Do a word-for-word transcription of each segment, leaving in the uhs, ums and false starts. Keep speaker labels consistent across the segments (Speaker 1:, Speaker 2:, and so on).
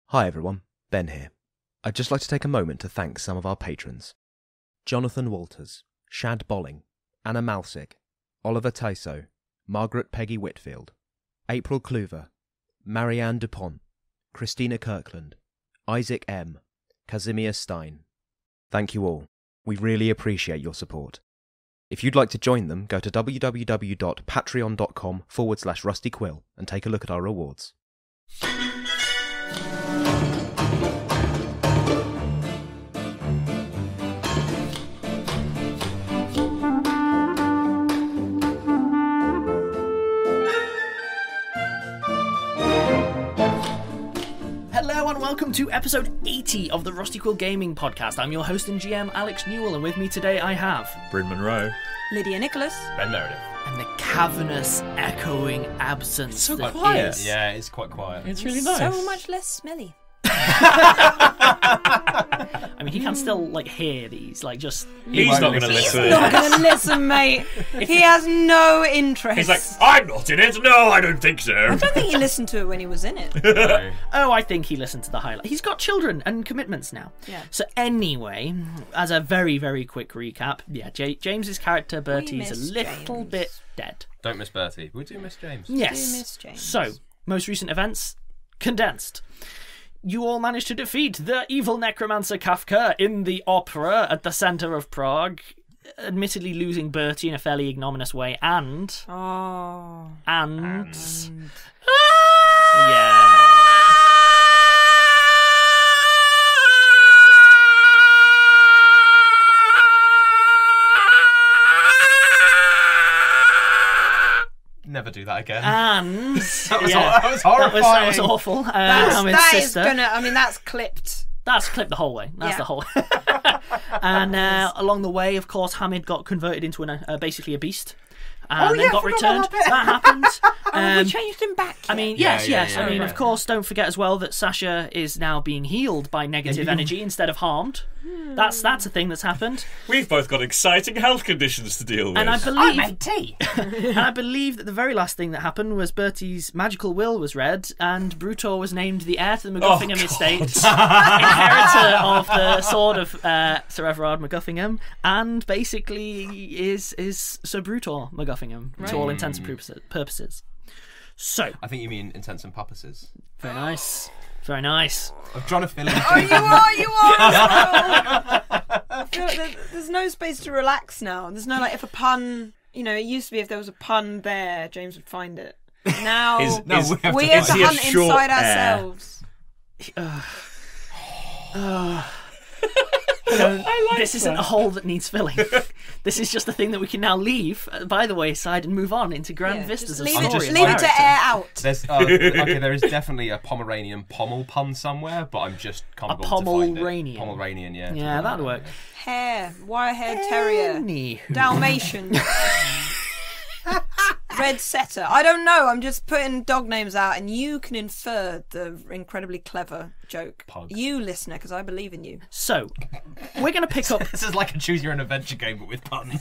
Speaker 1: Hi everyone, Ben here. I'd just like to take a moment to thank some of our patrons. Jonathan Walters, Shad Bolling, Anna Malsig, Oliver Tyso, Margaret Peggy Whitfield, April Kluver, Marianne Dupont, Christina Kirkland, Isaac M, Casimir Stein. Thank you all. We really appreciate your support. If you'd like to join them, go to www.patreon.com forward slash rustyquill and take a look at our rewards.
Speaker 2: Hello and welcome to episode eighty of the Rusty Quill Gaming Podcast. I'm your host and G M, Alex Newell, and with me today I have...
Speaker 3: Bryn Monroe.
Speaker 4: Lydia Nicholas.
Speaker 5: Ben Meredith.
Speaker 2: And the cavernous, echoing absence
Speaker 3: It's so
Speaker 2: that
Speaker 3: quiet.
Speaker 2: is...
Speaker 5: Yeah, it's quite quiet.
Speaker 3: It's really nice.
Speaker 4: So much less smelly.
Speaker 2: I mean, he can still, like, hear these, like, just...
Speaker 3: He's
Speaker 5: won't
Speaker 3: not going to
Speaker 5: listen.
Speaker 3: listen.
Speaker 4: Not gonna listen, mate. He has no interest.
Speaker 3: He's like, I'm not in it. No, I don't think so.
Speaker 4: I don't think he listened to it when he was in it.
Speaker 5: No.
Speaker 2: Oh, I think he listened to the highlight. He's got children and commitments now.
Speaker 4: Yeah.
Speaker 2: So anyway, as a very, very quick recap, yeah, J- James's character, Bertie's a
Speaker 4: miss
Speaker 2: little
Speaker 4: James.
Speaker 2: bit dead.
Speaker 5: Don't miss Bertie. We do miss James.
Speaker 2: Yes.
Speaker 4: Do miss James.
Speaker 2: So, most recent events, condensed. You all managed to defeat the evil necromancer Kafka in the opera at the centre of Prague, admittedly losing Bertie in a fairly ignominious way, and...
Speaker 4: Oh.
Speaker 2: And...
Speaker 4: And...
Speaker 2: Yeah.
Speaker 5: Never do that again.
Speaker 2: And...
Speaker 5: that, was
Speaker 2: yeah,
Speaker 5: that was
Speaker 2: that
Speaker 5: horrifying.
Speaker 2: was, that was awful. Uh,
Speaker 4: That's,
Speaker 2: Hamid's
Speaker 4: that is
Speaker 2: sister.
Speaker 4: gonna... I mean, that's clipped.
Speaker 2: That's clipped the whole way. That's
Speaker 4: Yeah.
Speaker 2: the whole way. And uh, along the way, of course, Hamid got converted into an, uh, basically a beast. And
Speaker 4: Oh,
Speaker 2: then
Speaker 4: yeah, I
Speaker 2: got
Speaker 4: forgot
Speaker 2: returned.
Speaker 4: about that
Speaker 2: That happened.
Speaker 4: Oh,
Speaker 2: Um,
Speaker 4: we changed him back.
Speaker 2: I
Speaker 4: yet?
Speaker 2: mean,
Speaker 5: Yeah,
Speaker 2: yes,
Speaker 5: yeah,
Speaker 2: yes.
Speaker 5: yeah,
Speaker 2: I mean,
Speaker 5: right.
Speaker 2: of course, don't forget as well that Sasha is now being healed by negative
Speaker 5: Yeah.
Speaker 2: energy instead of harmed. That's that's a thing that's happened.
Speaker 3: We've both got exciting health conditions to deal with.
Speaker 2: And I
Speaker 4: I
Speaker 2: believe,
Speaker 4: made tea.
Speaker 2: and I believe that the very last thing that happened was Bertie's magical will was read, and Brutor was named the heir to the MacGuffingham
Speaker 3: God.
Speaker 2: estate, inheritor of the sword of uh, Sir Everard MacGuffingham, and basically is is Sir Brutor MacGuffingham to all intents and purposes- purposes. So,
Speaker 5: I think you mean intents and purposes.
Speaker 2: very nice, very nice.
Speaker 5: I'm trying to fill in.
Speaker 4: Oh, you are, you are. I feel like there- there's no space to relax now. There's no, like, if a pun... You know, it used to be if there was a pun there, James would find it. Now,
Speaker 3: Is-
Speaker 5: No,
Speaker 3: is-
Speaker 5: we have
Speaker 4: we
Speaker 5: to
Speaker 4: have
Speaker 3: is
Speaker 4: to
Speaker 3: he a
Speaker 4: hunt
Speaker 3: short
Speaker 4: inside
Speaker 3: heir?
Speaker 4: ourselves.
Speaker 2: This isn't a hole that needs filling. This is just a thing that we can now leave uh, by the wayside and move on into grand
Speaker 4: Yeah,
Speaker 2: vistas
Speaker 4: just
Speaker 2: of
Speaker 4: leave
Speaker 2: story.
Speaker 4: it,
Speaker 2: and
Speaker 4: leave it to
Speaker 2: character.
Speaker 4: air out.
Speaker 5: There's, uh, okay, there is definitely a Pomeranian pommel pun somewhere, but I'm just can't
Speaker 2: A
Speaker 5: be bothered to find it.
Speaker 2: Pomeranian.
Speaker 5: Pomeranian, yeah.
Speaker 2: Yeah, that'd work.
Speaker 4: Hair, wire-haired terrier,
Speaker 2: Anywho.
Speaker 4: Dalmatian, red setter. I don't know. I'm just putting dog names out, and you can infer the incredibly clever joke.
Speaker 5: Pug.
Speaker 4: You, listener, because I believe in you.
Speaker 2: So, we're going to pick up.
Speaker 5: This is like a choose your own adventure game, but with puns.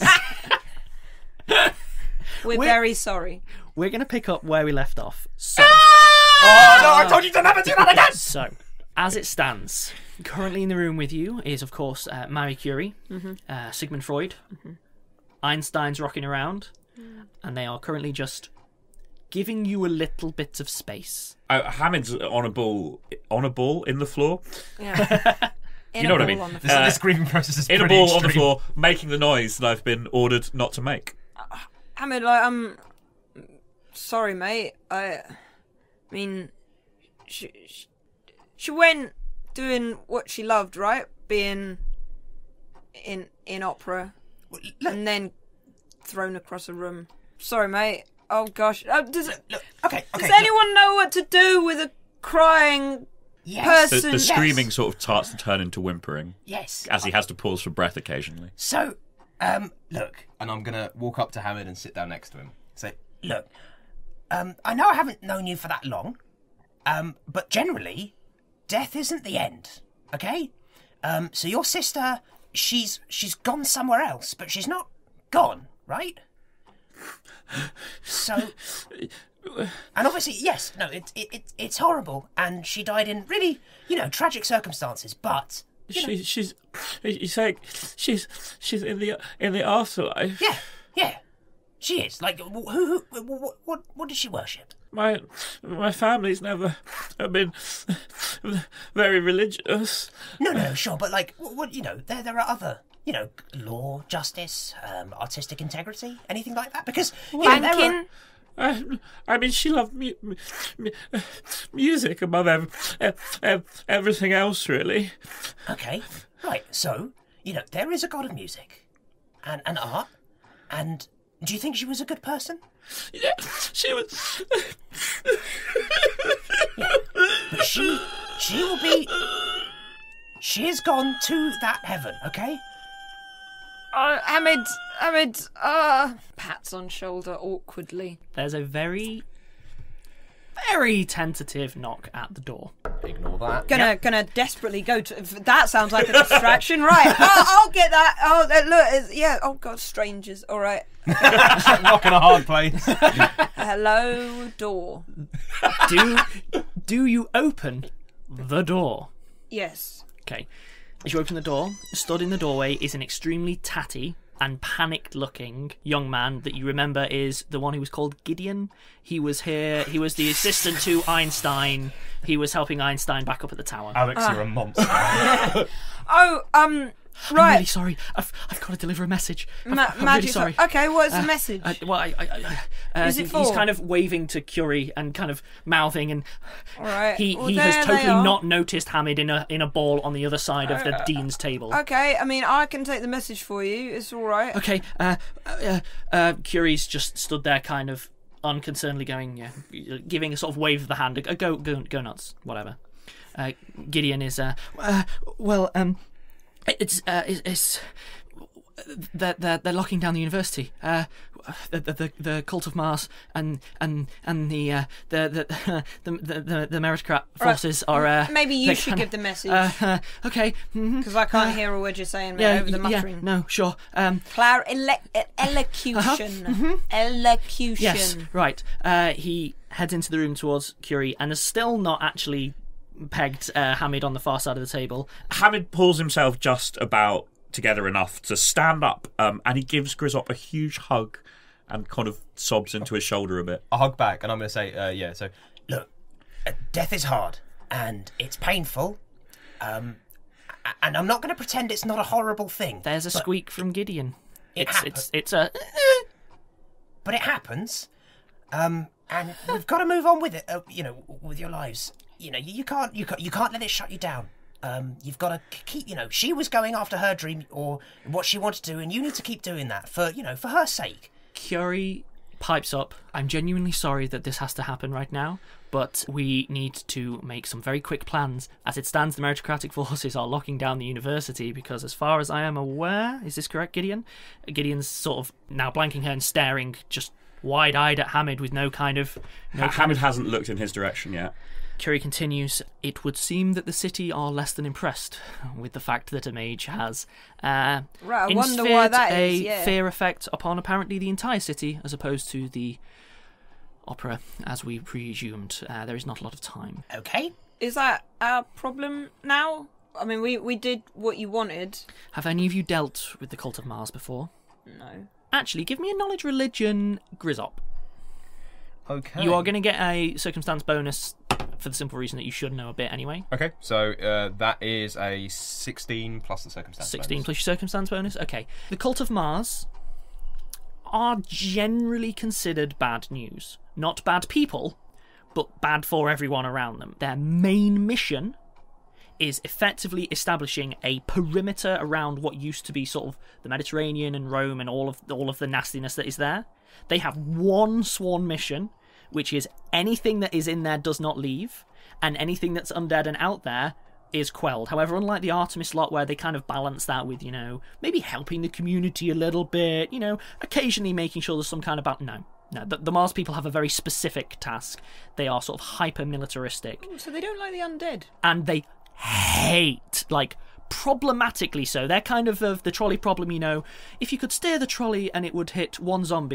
Speaker 4: We're,
Speaker 2: We're-
Speaker 4: very sorry.
Speaker 2: We're going to pick up where we left off. So,
Speaker 5: Oh no! I told you to never do that again.
Speaker 2: so as it stands, currently in the room with you is, of course, uh, Marie Curie, uh, Sigmund Freud, Einstein's rocking around, and they are currently just giving you a little bit of space.
Speaker 3: Oh, Hamid's on a ball, on a ball in the floor.
Speaker 4: Yeah.
Speaker 2: You
Speaker 3: know what I mean.
Speaker 4: On the
Speaker 5: This,
Speaker 3: Uh,
Speaker 5: this grieving process is
Speaker 3: In a
Speaker 5: pretty
Speaker 3: ball on the
Speaker 5: extreme.
Speaker 3: floor, making the noise that I've been ordered not to make.
Speaker 4: Hamid, like, I'm sorry, mate. I, I mean, she, she, she went doing what she loved, right? Being in in opera, and then thrown across a room. Sorry, mate. Oh gosh. Uh, does
Speaker 6: Look, okay, okay.
Speaker 4: does anyone know what to do with a crying
Speaker 6: Yes.
Speaker 3: The,
Speaker 4: person?
Speaker 3: the
Speaker 4: Yes.
Speaker 3: screaming sort of starts to turn into whimpering
Speaker 6: Yes.
Speaker 3: as he has to pause for breath occasionally.
Speaker 6: So, um, look,
Speaker 5: And I'm gonna walk up to Hamid and sit down next to him. Say,
Speaker 6: look. Um, I know I haven't known you for that long, um, but generally, death isn't the end. Okay. Um, so your sister, she's she's gone somewhere else, but she's not gone, right? So, And obviously, yes, no, it, it, it, it's horrible, and she died in really, you know, tragic circumstances, but... You know,
Speaker 3: She, she's, you say, she's, she's in the in the afterlife.
Speaker 6: yeah, yeah, she is. Like, who, who, who what, what, what does she worship?
Speaker 3: My, my family's never been very religious.
Speaker 6: No, no, sure, but like, what, what you know, there, there are other, you know, law, justice, um, artistic integrity, anything like that. Because you know, there are-
Speaker 4: Banking.
Speaker 3: I, I mean, she loved mu- mu- music above ev- ev- ev- everything else, really.
Speaker 6: Okay, right. So, you know, there is a god of music and, and art. And do you think she was a good person?
Speaker 3: Yeah, she was.
Speaker 6: But she, she will be. She has gone to that heaven. Okay.
Speaker 4: Uh, Hamid, Hamid, uh... pats on shoulder awkwardly.
Speaker 2: There's a very, very tentative knock at the door.
Speaker 5: Ignore that.
Speaker 4: Gonna, gonna desperately go to... That sounds like a distraction, right? Oh, I'll get that. Oh, uh, look, it's, yeah. Oh God, strangers. All right.
Speaker 5: Rocking a hard place.
Speaker 4: Hello, door.
Speaker 2: Do do you open the door?
Speaker 4: Yes.
Speaker 2: Okay. As you open the door, stood in the doorway is an extremely tatty and panicked-looking young man that you remember is the one who was called Gideon. He was here. He was the assistant to Einstein. He was helping Einstein back up at the tower.
Speaker 5: Alex, you're a monster.
Speaker 4: Oh, um,
Speaker 2: I'm
Speaker 4: right.
Speaker 2: really sorry. I've I've got to deliver a message. I'm,
Speaker 4: Ma-
Speaker 2: I'm really
Speaker 4: magic.
Speaker 2: sorry.
Speaker 4: Okay, what's
Speaker 2: Uh,
Speaker 4: the message?
Speaker 2: Uh, well, I, I, I, uh,
Speaker 4: Is it
Speaker 2: he-
Speaker 4: for?
Speaker 2: He's kind of waving to Curie and kind of mouthing, and
Speaker 4: All right.
Speaker 2: he,
Speaker 4: Well,
Speaker 2: he
Speaker 4: there
Speaker 2: has
Speaker 4: they
Speaker 2: totally
Speaker 4: are.
Speaker 2: not noticed Hamid in a in a ball on the other side of the dean's table.
Speaker 4: Okay, I mean, I can take the message for you. It's all right.
Speaker 2: Okay, uh, uh, uh, Curie's just stood there, kind of unconcernedly going, yeah, giving a sort of wave of the hand, a go, go, go nuts, whatever. Uh, Gideon is, uh, uh, well, um, it's, uh, it's, it's they're, they're they're locking down the university. Uh, the, the the the cult of Mars and and and the uh, the, the, the the the the meritocrat forces are. Uh,
Speaker 4: Maybe you
Speaker 2: they're
Speaker 4: should
Speaker 2: kinda-
Speaker 4: give the message.
Speaker 2: Uh, uh, okay. mhm.
Speaker 4: Because I can't
Speaker 2: Uh,
Speaker 4: hear a word you're saying
Speaker 2: Yeah,
Speaker 4: over the
Speaker 2: y- yeah,
Speaker 4: muttering.
Speaker 2: no, sure. Um,
Speaker 4: Clar- ele- e- elocution. Elocution.
Speaker 2: Yes, right. Uh, he heads into the room towards Curie and is still not actually pegged uh, Hamid on the far side of the table.
Speaker 3: Hamid pulls himself just about together enough to stand up, um, and he gives Grizzop a huge hug and kind of sobs into his shoulder a bit.
Speaker 5: I hug back, and I'm going to say, uh, yeah, so...
Speaker 6: Look, uh, death is hard and it's painful. Um, a- and I'm not going to pretend it's not a horrible thing.
Speaker 2: There's a
Speaker 6: but
Speaker 2: squeak from Gideon.
Speaker 6: It
Speaker 2: It's
Speaker 6: happen-
Speaker 2: it's it's a
Speaker 6: But it happens. Um, and we've got to move on with it. Uh, you know, with your lives. You know, you, you can't you can't you can't let it shut you down. Um, you've got to keep. You know, she was going after her dream or what she wanted to do, and you need to keep doing that for you know for her sake.
Speaker 2: Curie pipes up. I'm genuinely sorry that this has to happen right now, but we need to make some very quick plans. As it stands, the meritocratic forces are locking down the university because, as far as I am aware, is this correct, Gideon? Gideon's sort of now blanking her and staring just wide-eyed at Hamid with no kind of... No
Speaker 3: Ha-
Speaker 2: kind
Speaker 3: Hamid
Speaker 2: of...
Speaker 3: hasn't looked in his direction yet.
Speaker 2: Curie continues, it would seem that the city are less than impressed with the fact that a mage has uh,
Speaker 4: Right, I wonder why
Speaker 2: instilled
Speaker 4: that
Speaker 2: a
Speaker 4: is, yeah.
Speaker 2: fear effect upon apparently the entire city as opposed to the opera as we presumed. Uh, there is not a lot of time.
Speaker 6: Okay.
Speaker 4: Is that our problem now? I mean, we, we did what you wanted.
Speaker 2: Have any of you dealt with the cult of Mars before?
Speaker 4: No.
Speaker 2: Actually, give me a knowledge religion Grizzop.
Speaker 5: Okay.
Speaker 2: You are going to get a circumstance bonus for the simple reason that you should know a bit anyway.
Speaker 5: Okay, so uh, that is a sixteen plus the circumstance
Speaker 2: sixteen
Speaker 5: bonus.
Speaker 2: plus your circumstance bonus? Okay. The cult of Mars are generally considered bad news. Not bad people, but bad for everyone around them. Their main mission is effectively establishing a perimeter around what used to be sort of the Mediterranean and Rome and all of all of the nastiness that is there. They have one sworn mission, which is anything that is in there does not leave, and anything that's undead and out there is quelled. However, unlike the Artemis lot, where they kind of balance that with, you know, maybe helping the community a little bit, you know, occasionally making sure there's some kind of... Ba- no. No, the, the Mars people have a very specific task. They are sort of hyper-militaristic.
Speaker 4: So they don't like the undead.
Speaker 2: And they hate, like, problematically so. They're kind of of the trolley problem, you know. If you could steer the trolley and it would hit one zombie,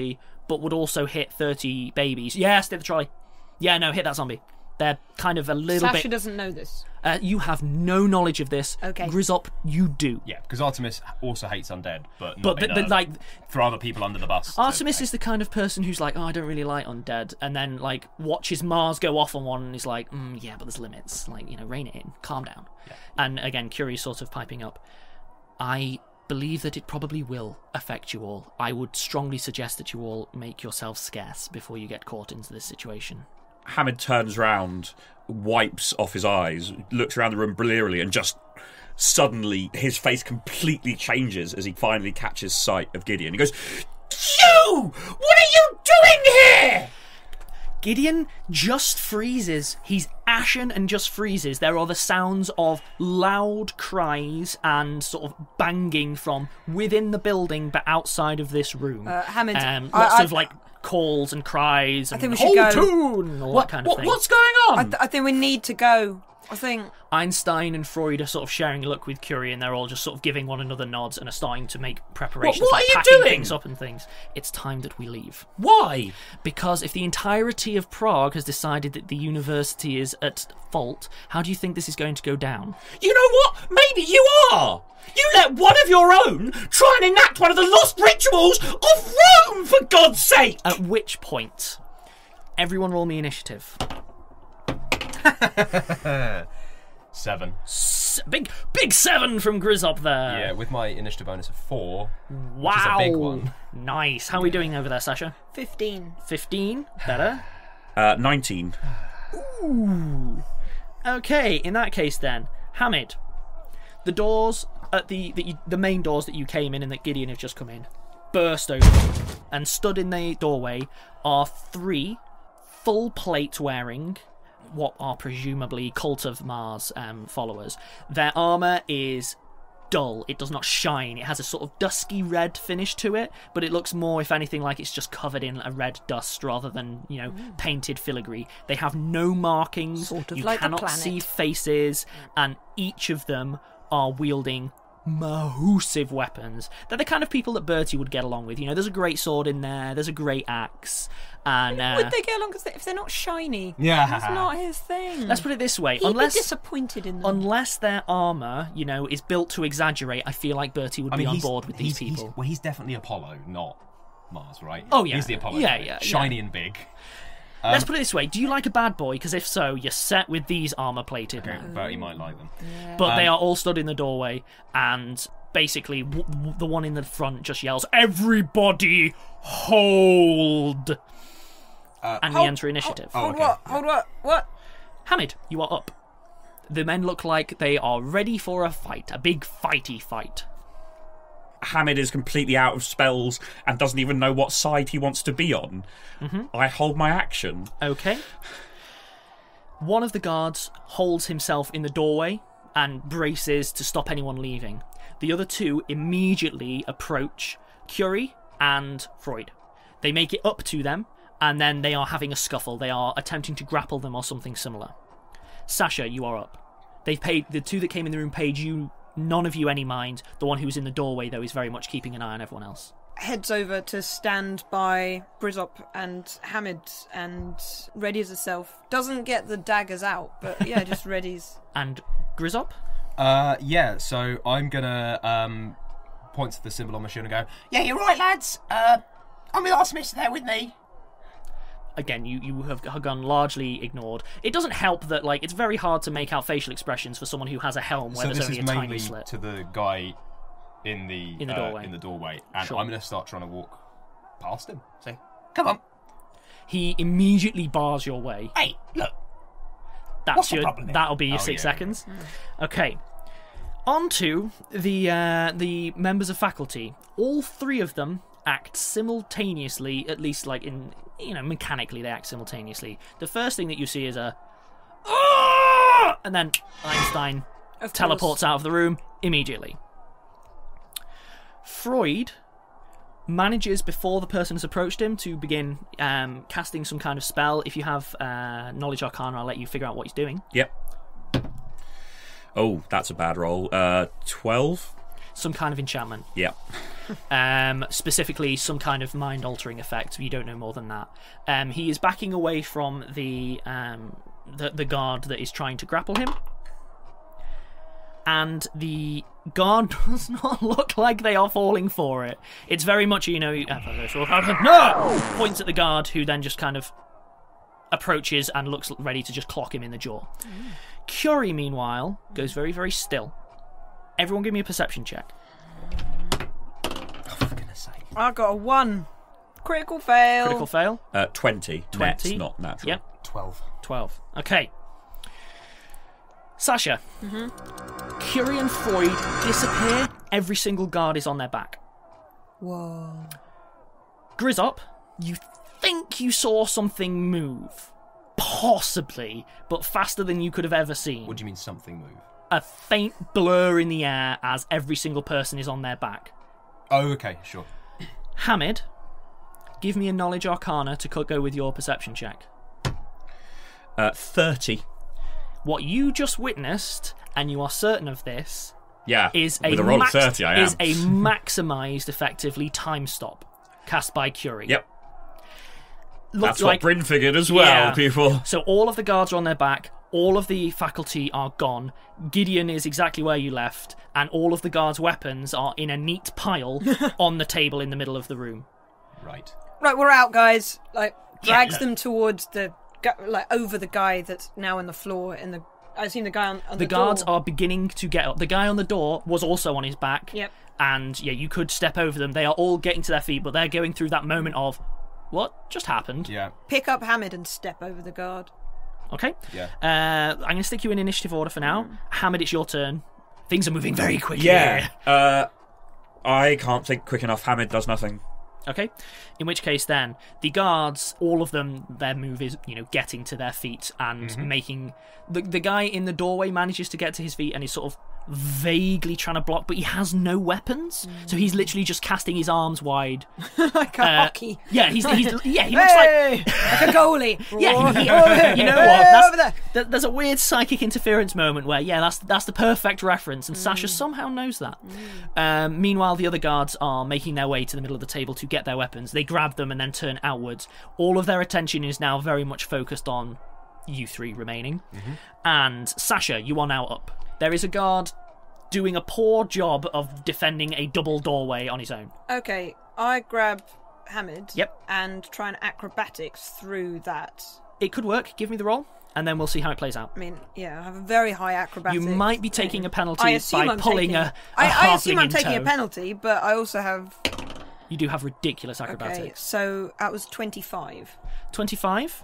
Speaker 2: but would also hit thirty babies. Yes, hit the trolley. Yeah, no, hit that zombie. They're kind of a little
Speaker 4: Sasha
Speaker 2: bit...
Speaker 4: doesn't know this.
Speaker 2: Uh, you have no knowledge of this.
Speaker 4: Okay.
Speaker 2: Grizzop, you do.
Speaker 5: Yeah, because Artemis also hates undead, but not
Speaker 2: But, the,
Speaker 5: in
Speaker 2: the,
Speaker 5: a-
Speaker 2: like,
Speaker 5: throw other people under the bus. to-
Speaker 2: Artemis is the kind of person who's like, oh, I don't really like undead, and then, like, watches Mars go off on one and is like, mm, yeah, but there's limits. Like, you know, rein it in. Calm down.
Speaker 5: Yeah.
Speaker 2: And, again, Curie's sort of piping up. I believe that it probably will affect you all. I would strongly suggest that you all make yourselves scarce before you get caught into this situation.
Speaker 3: Hamid turns round, wipes off his eyes, looks around the room blearily, and just suddenly his face completely changes as he finally catches sight of Gideon. He goes, "You! What are you doing here?"
Speaker 2: Gideon just freezes. He's ashen and just freezes. There are the sounds of loud cries and sort of banging from within the building, but outside of this room.
Speaker 4: Uh, Hammond,
Speaker 2: um,
Speaker 4: I-
Speaker 2: lots
Speaker 4: I-
Speaker 2: of like calls and cries and
Speaker 4: think we should
Speaker 2: hold
Speaker 4: go.
Speaker 2: tune and all
Speaker 3: What,
Speaker 2: that kind of
Speaker 3: what,
Speaker 2: thing.
Speaker 3: what's going on?
Speaker 4: I, th- I think we need to go. I think.
Speaker 2: Einstein and Freud are sort of sharing a look with Curie, and they're all just sort of giving one another nods and are starting to make preparations,
Speaker 3: What- what
Speaker 2: like
Speaker 3: are you
Speaker 2: packing
Speaker 3: doing?
Speaker 2: things up and things. It's time that we leave.
Speaker 3: Why?
Speaker 2: Because if the entirety of Prague has decided that the university is at fault, how do you think this is going to go down?
Speaker 3: You know what? Maybe you are. You let one of your own try and enact one of the lost rituals of Rome, for God's sake!
Speaker 2: At which point, everyone roll me initiative.
Speaker 5: Seven.
Speaker 2: S- big, big seven from Grizzop there.
Speaker 5: Yeah, with my initiative bonus of four.
Speaker 2: Wow.
Speaker 5: is a big one.
Speaker 2: Nice. How are we doing over there, Sasha?
Speaker 4: Fifteen.
Speaker 2: Fifteen. Better.
Speaker 3: Uh, nineteen.
Speaker 2: Okay, in that case then, Hamid, the doors at the the, the main doors that you came in and that Gideon have just come in burst open, and stood in the doorway are three full plate wearing what are presumably Cult of Mars um, followers. Their armour is dull. It does not shine. It has a sort of dusky red finish to it, but it looks more, if anything, like it's just covered in a red dust rather than, you know, painted filigree. They have no markings.
Speaker 4: Sort of
Speaker 2: you
Speaker 4: like a
Speaker 2: cannot
Speaker 4: planet.
Speaker 2: see faces, and each of them are wielding massive weapons. They're the kind of people that Bertie would get along with. You know, there's a great sword in there, there's a great axe, and uh,
Speaker 4: Would they get along? Because if they're not shiny,
Speaker 5: Yeah.
Speaker 4: that's not his thing.
Speaker 2: let's put it this way:
Speaker 4: He'd
Speaker 2: unless
Speaker 4: be disappointed in them.
Speaker 2: unless their armor, you know, is built to exaggerate, I feel like Bertie would
Speaker 5: I
Speaker 2: be
Speaker 5: mean,
Speaker 2: on
Speaker 5: he's,
Speaker 2: board with these
Speaker 5: he's, he's-
Speaker 2: people.
Speaker 5: well, he's definitely Apollo, not Mars, right?
Speaker 2: Oh, yeah.
Speaker 5: He's the Apollo.
Speaker 2: Yeah,
Speaker 5: guy.
Speaker 2: yeah,
Speaker 5: Shiny
Speaker 2: yeah.
Speaker 5: and big.
Speaker 2: Let's put it this way: do you like a bad boy? Because if so, you're set with these armor-plated
Speaker 5: Okay,
Speaker 2: men.
Speaker 5: Bertie might like them.
Speaker 2: But they
Speaker 5: Um,
Speaker 2: are all stood in the doorway, and basically, w- w- the one in the front just yells, "Everybody, hold!"
Speaker 5: Uh,
Speaker 2: and we
Speaker 4: Hold-
Speaker 2: enter initiative.
Speaker 5: oh,
Speaker 4: Hold
Speaker 5: okay.
Speaker 4: what? Hold what? What?
Speaker 2: Hamid, you are up. The men look like they are ready for a fight, a big fighty fight.
Speaker 3: Hamid is completely out of spells and doesn't even know what side he wants to be on.
Speaker 2: Mm-hmm.
Speaker 3: I hold my action.
Speaker 2: Okay. One of the guards holds himself in the doorway and braces to stop anyone leaving. The other two immediately approach Curie and Freud. They make it up to them, and then they are having a scuffle. They are attempting to grapple them or something similar. Sasha, you are up. They've paid the two that came in the room paid you none of you any mind. The one who was in the doorway, though, is very much keeping an eye on everyone else.
Speaker 4: Heads over to stand by Brizzop and Hamid and readies herself. Doesn't get the daggers out, but yeah, just readies.
Speaker 2: And Grizzop?
Speaker 5: Uh, yeah, so I'm gonna um, point to the symbol on my shield and go,
Speaker 6: Yeah, you're right, lads. Uh, I'm with Artemis. They're with me.
Speaker 2: Again, you, you have gone largely ignored. It doesn't help that, like, it's very hard to make out facial expressions for someone who has a helm where
Speaker 5: so
Speaker 2: there's
Speaker 5: this
Speaker 2: only
Speaker 5: is
Speaker 2: a tiny
Speaker 5: mainly
Speaker 2: slit.
Speaker 5: to the guy in the
Speaker 2: In the
Speaker 5: uh,
Speaker 2: doorway.
Speaker 5: in the doorway, and
Speaker 2: Sure.
Speaker 5: I'm gonna start trying to walk past him. Say,
Speaker 6: Come on.
Speaker 2: He immediately bars your way.
Speaker 6: Hey, look.
Speaker 2: That's
Speaker 6: What's the
Speaker 2: your.
Speaker 6: problem then?
Speaker 2: That'll be your
Speaker 5: Oh,
Speaker 2: six
Speaker 5: yeah.
Speaker 2: seconds. Okay. On to the uh, the members of faculty. All three of them act simultaneously, at least like in you know mechanically they act simultaneously. The first thing that you see is a, "Ah!" and then Einstein
Speaker 4: Of
Speaker 2: teleports
Speaker 4: course.
Speaker 2: out of the room immediately. Freud manages, before the person has approached him, to begin um, casting some kind of spell. If you have uh, Knowledge Arcana, I'll let you figure out what he's doing.
Speaker 3: Yep. Oh, that's a bad roll. Uh, twelve?
Speaker 2: some kind of enchantment.
Speaker 3: Yeah.
Speaker 2: Um, specifically, some kind of mind-altering effect. You don't know more than that. Um, he is backing away from the, um, the the guard that is trying to grapple him, and the guard does not look like they are falling for it. It's very much, you know, no! Points at the guard, who then just kind of approaches and looks ready to just clock him in the jaw. Mm. Curie, meanwhile, goes very, very still. Everyone, give me a perception check.
Speaker 4: I got a one. Critical fail.
Speaker 2: Critical fail.
Speaker 3: Uh, twenty.
Speaker 2: twenty.
Speaker 3: Net, not natural.
Speaker 2: Yep.
Speaker 5: twelve.
Speaker 2: twelve. Okay. Sasha. Mm-hmm. Curie and Freud disappear. Every single guard is on their back.
Speaker 4: Whoa.
Speaker 2: Grizzop, you think you saw something move. Possibly, but faster than you could have ever seen.
Speaker 5: What do you mean something move?
Speaker 2: A faint blur in the air as every single person is on their back.
Speaker 5: Oh, okay, sure.
Speaker 2: Hamid, give me a knowledge arcana to co- go with your perception check.
Speaker 3: Uh, thirty.
Speaker 2: What you just witnessed, and you are certain of this,
Speaker 3: Yeah.
Speaker 2: is a
Speaker 3: With a roll
Speaker 2: max-
Speaker 3: of thirty, I am.
Speaker 2: is a maximised, effectively, time stop cast by Curie.
Speaker 3: Yep.
Speaker 2: Looked
Speaker 3: That's
Speaker 2: like,
Speaker 3: what Bryn figured as well,
Speaker 2: Yeah.
Speaker 3: people.
Speaker 2: So all of the guards are on their back, all of the faculty are gone, Gideon is exactly where you left, and all of the guards' weapons are in a neat pile on the table in the middle of the room.
Speaker 5: Right.
Speaker 4: Right, we're out, guys. Like, drags
Speaker 2: look.
Speaker 4: them towards the, gu- like, over the guy that's now on the floor. In the, I assume the guy on, on
Speaker 2: The
Speaker 4: the,
Speaker 2: guards
Speaker 4: door.
Speaker 2: are beginning to get up. The guy on the door was also on his back.
Speaker 4: Yep.
Speaker 2: And, yeah, you could step over them. They are all getting to their feet, but they're going through that moment of, what just happened?
Speaker 5: Yeah.
Speaker 4: Pick up Hamid and step over the guard.
Speaker 2: Okay.
Speaker 5: Yeah.
Speaker 2: Uh, I'm going to stick you in initiative order for now. Hamid, it's your turn. Things are moving very quickly.
Speaker 3: Yeah. Uh, I can't think quick enough. Hamid does nothing.
Speaker 2: Okay. In which case, then, the guards, all of them, their move is, you know, getting to their feet and
Speaker 5: Mm-hmm.
Speaker 2: making... The, the guy in the doorway manages to get to his feet and is sort of vaguely trying to block, but he has no weapons. So he's literally just casting his arms wide.
Speaker 4: Like a
Speaker 2: Uh,
Speaker 4: hockey.
Speaker 2: Yeah, he's, he's yeah, he looks like...
Speaker 4: Hey! Like a goalie.
Speaker 2: Yeah, he- he-
Speaker 4: Hey,
Speaker 2: you know
Speaker 4: hey,
Speaker 2: what? That's,
Speaker 4: over there.
Speaker 2: th- there's a weird psychic interference moment where, yeah, that's that's the perfect reference, and
Speaker 4: Mm.
Speaker 2: Sasha somehow knows that. Um, meanwhile, the other guards are making their way to the middle of the table to get their weapons. They grab them and then turn outwards. All of their attention is now very much focused on you three remaining.
Speaker 4: Mm-hmm.
Speaker 2: And Sasha, you are now up. There is a guard doing a poor job of defending a double doorway on his own.
Speaker 4: Okay, I grab Hamid.
Speaker 2: Yep.
Speaker 4: And try and acrobatics through that.
Speaker 2: It could work. Give me the roll, and then we'll see how it plays out.
Speaker 4: I mean, yeah, I have a very high acrobatics.
Speaker 2: You might be taking a penalty
Speaker 4: I assume
Speaker 2: by
Speaker 4: I'm
Speaker 2: pulling
Speaker 4: taking,
Speaker 2: a, a
Speaker 4: I, I assume
Speaker 2: halfling
Speaker 4: I'm
Speaker 2: in
Speaker 4: taking a
Speaker 2: tow.
Speaker 4: penalty, but I also have.
Speaker 2: You do have ridiculous
Speaker 4: Okay,
Speaker 2: acrobatics.
Speaker 4: so that was twenty-five.
Speaker 2: twenty-five.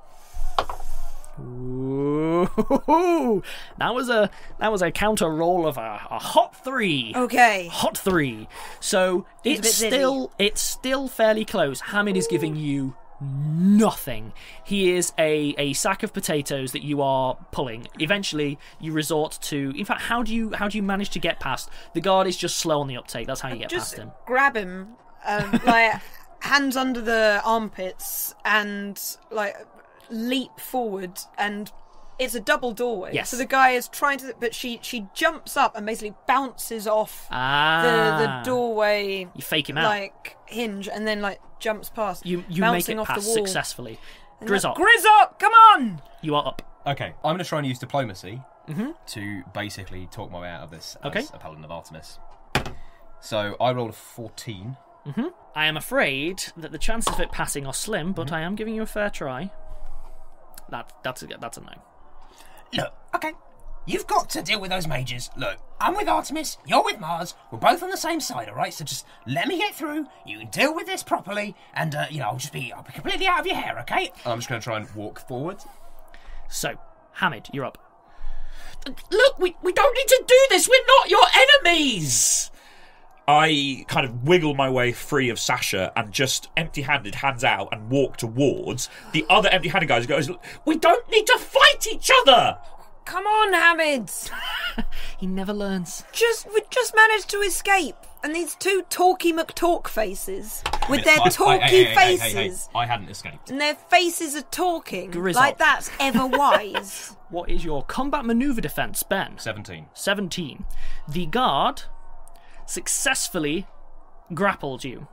Speaker 2: Ooh, that was a that was a counter roll of a, a hot three.
Speaker 4: Okay.
Speaker 2: Hot three. So
Speaker 4: He's a
Speaker 2: it's
Speaker 4: bit
Speaker 2: still it's still fairly close. Hamid is giving you nothing. He is a, a sack of potatoes that you are pulling. Eventually you resort to in fact how do you how do you manage to get past? The guard is just slow on the uptake. That's how you get
Speaker 4: Just
Speaker 2: past him.
Speaker 4: grab him, um, like hands under the armpits, and like leap forward, and it's a double doorway.
Speaker 2: Yes.
Speaker 4: So the guy is trying to, but she she jumps up and basically bounces off
Speaker 2: Ah.
Speaker 4: the the doorway.
Speaker 2: You fake him out.
Speaker 4: Like hinge, and then like jumps past.
Speaker 2: You you make
Speaker 4: bouncing
Speaker 2: it
Speaker 4: off
Speaker 2: past
Speaker 4: the wall.
Speaker 2: successfully.
Speaker 4: And like,
Speaker 2: Grizzop,
Speaker 4: Grizzop, come on!
Speaker 2: you are up.
Speaker 5: Okay, I'm going to try and use diplomacy to basically talk my way out of this as
Speaker 2: Okay.
Speaker 5: a Paladin of Artemis. So I rolled a fourteen.
Speaker 2: I am afraid that the chances of it passing are slim, but I am giving you a fair try. That that's a that's a no.
Speaker 6: Look, okay. You've got to deal with those mages. Look, I'm with Artemis, you're with Mars. We're both on the same side, all right? So just let me get through. You can deal with this properly, and uh, you know, I'll just be, I'll be completely out of your hair, okay?
Speaker 5: I'm just going to try and walk forward.
Speaker 2: So, Hamid, you're up.
Speaker 3: Look, we, we don't need to do this. We're not your enemies. I kind of wiggle my way free of Sasha and just empty-handed, hands out, and walk towards the other empty-handed guys. Goes, we don't need to fight each other.
Speaker 4: Come on, Hamid!
Speaker 2: He never learns.
Speaker 4: Just we just managed to escape, and these two talky McTalk faces with their
Speaker 5: I- I-
Speaker 4: talky
Speaker 5: hey, hey, hey,
Speaker 4: faces,
Speaker 5: hey, hey, I hadn't escaped.
Speaker 4: and their faces are talking
Speaker 2: Grizzop.
Speaker 4: like that's ever wise.
Speaker 2: What is your combat maneuver defense, Ben?
Speaker 5: seventeen.
Speaker 2: seventeen. The guard successfully grappled you.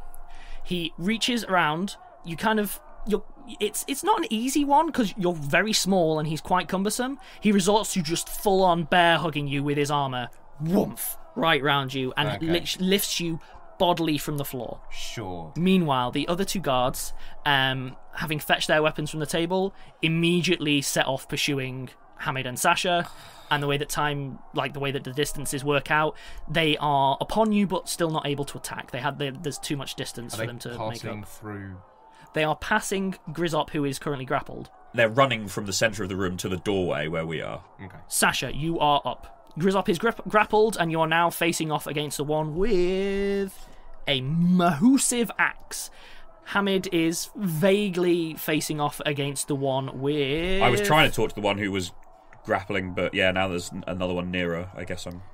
Speaker 2: He reaches around. You kind of you're. It's it's not an easy one because you're very small and he's quite cumbersome. He resorts to just full on bear hugging you with his armor, woomph, right round you, and
Speaker 5: Okay.
Speaker 2: li- lifts you bodily from the floor.
Speaker 5: Sure.
Speaker 2: Meanwhile, the other two guards, um, having fetched their weapons from the table, immediately set off pursuing Hamid and Sasha. And the way that time, like the way that the distances work out, they are upon you but still not able to attack. They had they, there's too much distance
Speaker 5: Are
Speaker 2: for
Speaker 5: they
Speaker 2: them to make
Speaker 5: passing
Speaker 2: up.
Speaker 5: through?
Speaker 2: They are passing Grizzop, who is currently grappled.
Speaker 3: They're running from the centre of the room to the doorway where we are.
Speaker 5: Okay.
Speaker 2: Sasha, you are up. Grizzop is grip- grappled, and you are now facing off against the one with a massive axe. Hamid is vaguely facing off against the one with...
Speaker 3: I was trying to talk to the one who was grappling, but yeah, now there's another one nearer. I guess I'm...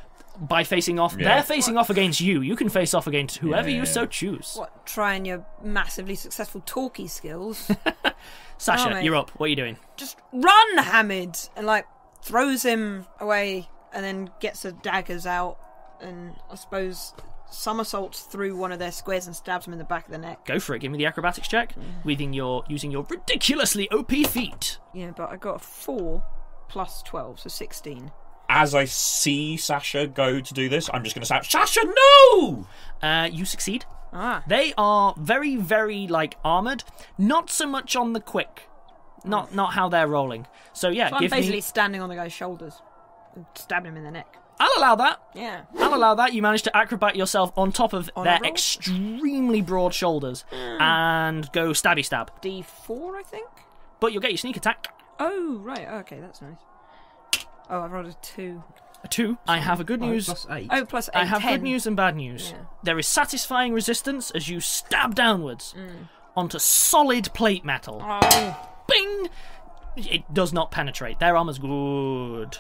Speaker 2: By facing off,
Speaker 3: Yeah.
Speaker 2: they're facing off against you. You can face off against whoever
Speaker 3: Yeah,
Speaker 2: you
Speaker 3: yeah,
Speaker 2: so
Speaker 3: yeah.
Speaker 2: choose.
Speaker 4: What, trying your massively successful talkie skills?
Speaker 2: Sasha,
Speaker 4: Oh, mate.
Speaker 2: you're up. What are you doing?
Speaker 4: Just run, Hamid! And, like, throws him away and then gets the daggers out and, I suppose, somersaults through one of their squares and stabs him in the back of the neck.
Speaker 2: Go for it. Give me the acrobatics check. Using your using your ridiculously O P feat.
Speaker 4: Yeah, but I got a four plus twelve, so sixteen.
Speaker 3: As I see Sasha go to do this, I'm just going to shout, Sasha, no!
Speaker 2: Uh, you succeed.
Speaker 4: Ah.
Speaker 2: They are very, very like armored. Not so much on the quick. Not not how they're rolling. So yeah,
Speaker 4: So I'm
Speaker 2: give
Speaker 4: basically
Speaker 2: me.
Speaker 4: standing on the guy's shoulders and stabbing him in the neck.
Speaker 2: I'll allow that.
Speaker 4: Yeah.
Speaker 2: I'll allow that. You managed to acrobat yourself on top of
Speaker 4: On a
Speaker 2: their
Speaker 4: roll?
Speaker 2: extremely broad shoulders and go stabby stab.
Speaker 4: D four, I think?
Speaker 2: But you'll get your sneak attack.
Speaker 4: Oh, right. Okay, that's nice. Oh, I rolled a two.
Speaker 2: A two. I have a good
Speaker 5: Oh,
Speaker 2: news.
Speaker 5: plus eight.
Speaker 4: Oh, plus eight,
Speaker 2: I have
Speaker 4: ten.
Speaker 2: good news and bad news.
Speaker 4: Yeah.
Speaker 2: There is satisfying resistance as you stab downwards
Speaker 4: Mm.
Speaker 2: onto solid plate metal.
Speaker 4: Oh.
Speaker 2: Bing! It does not penetrate. Their armor's good.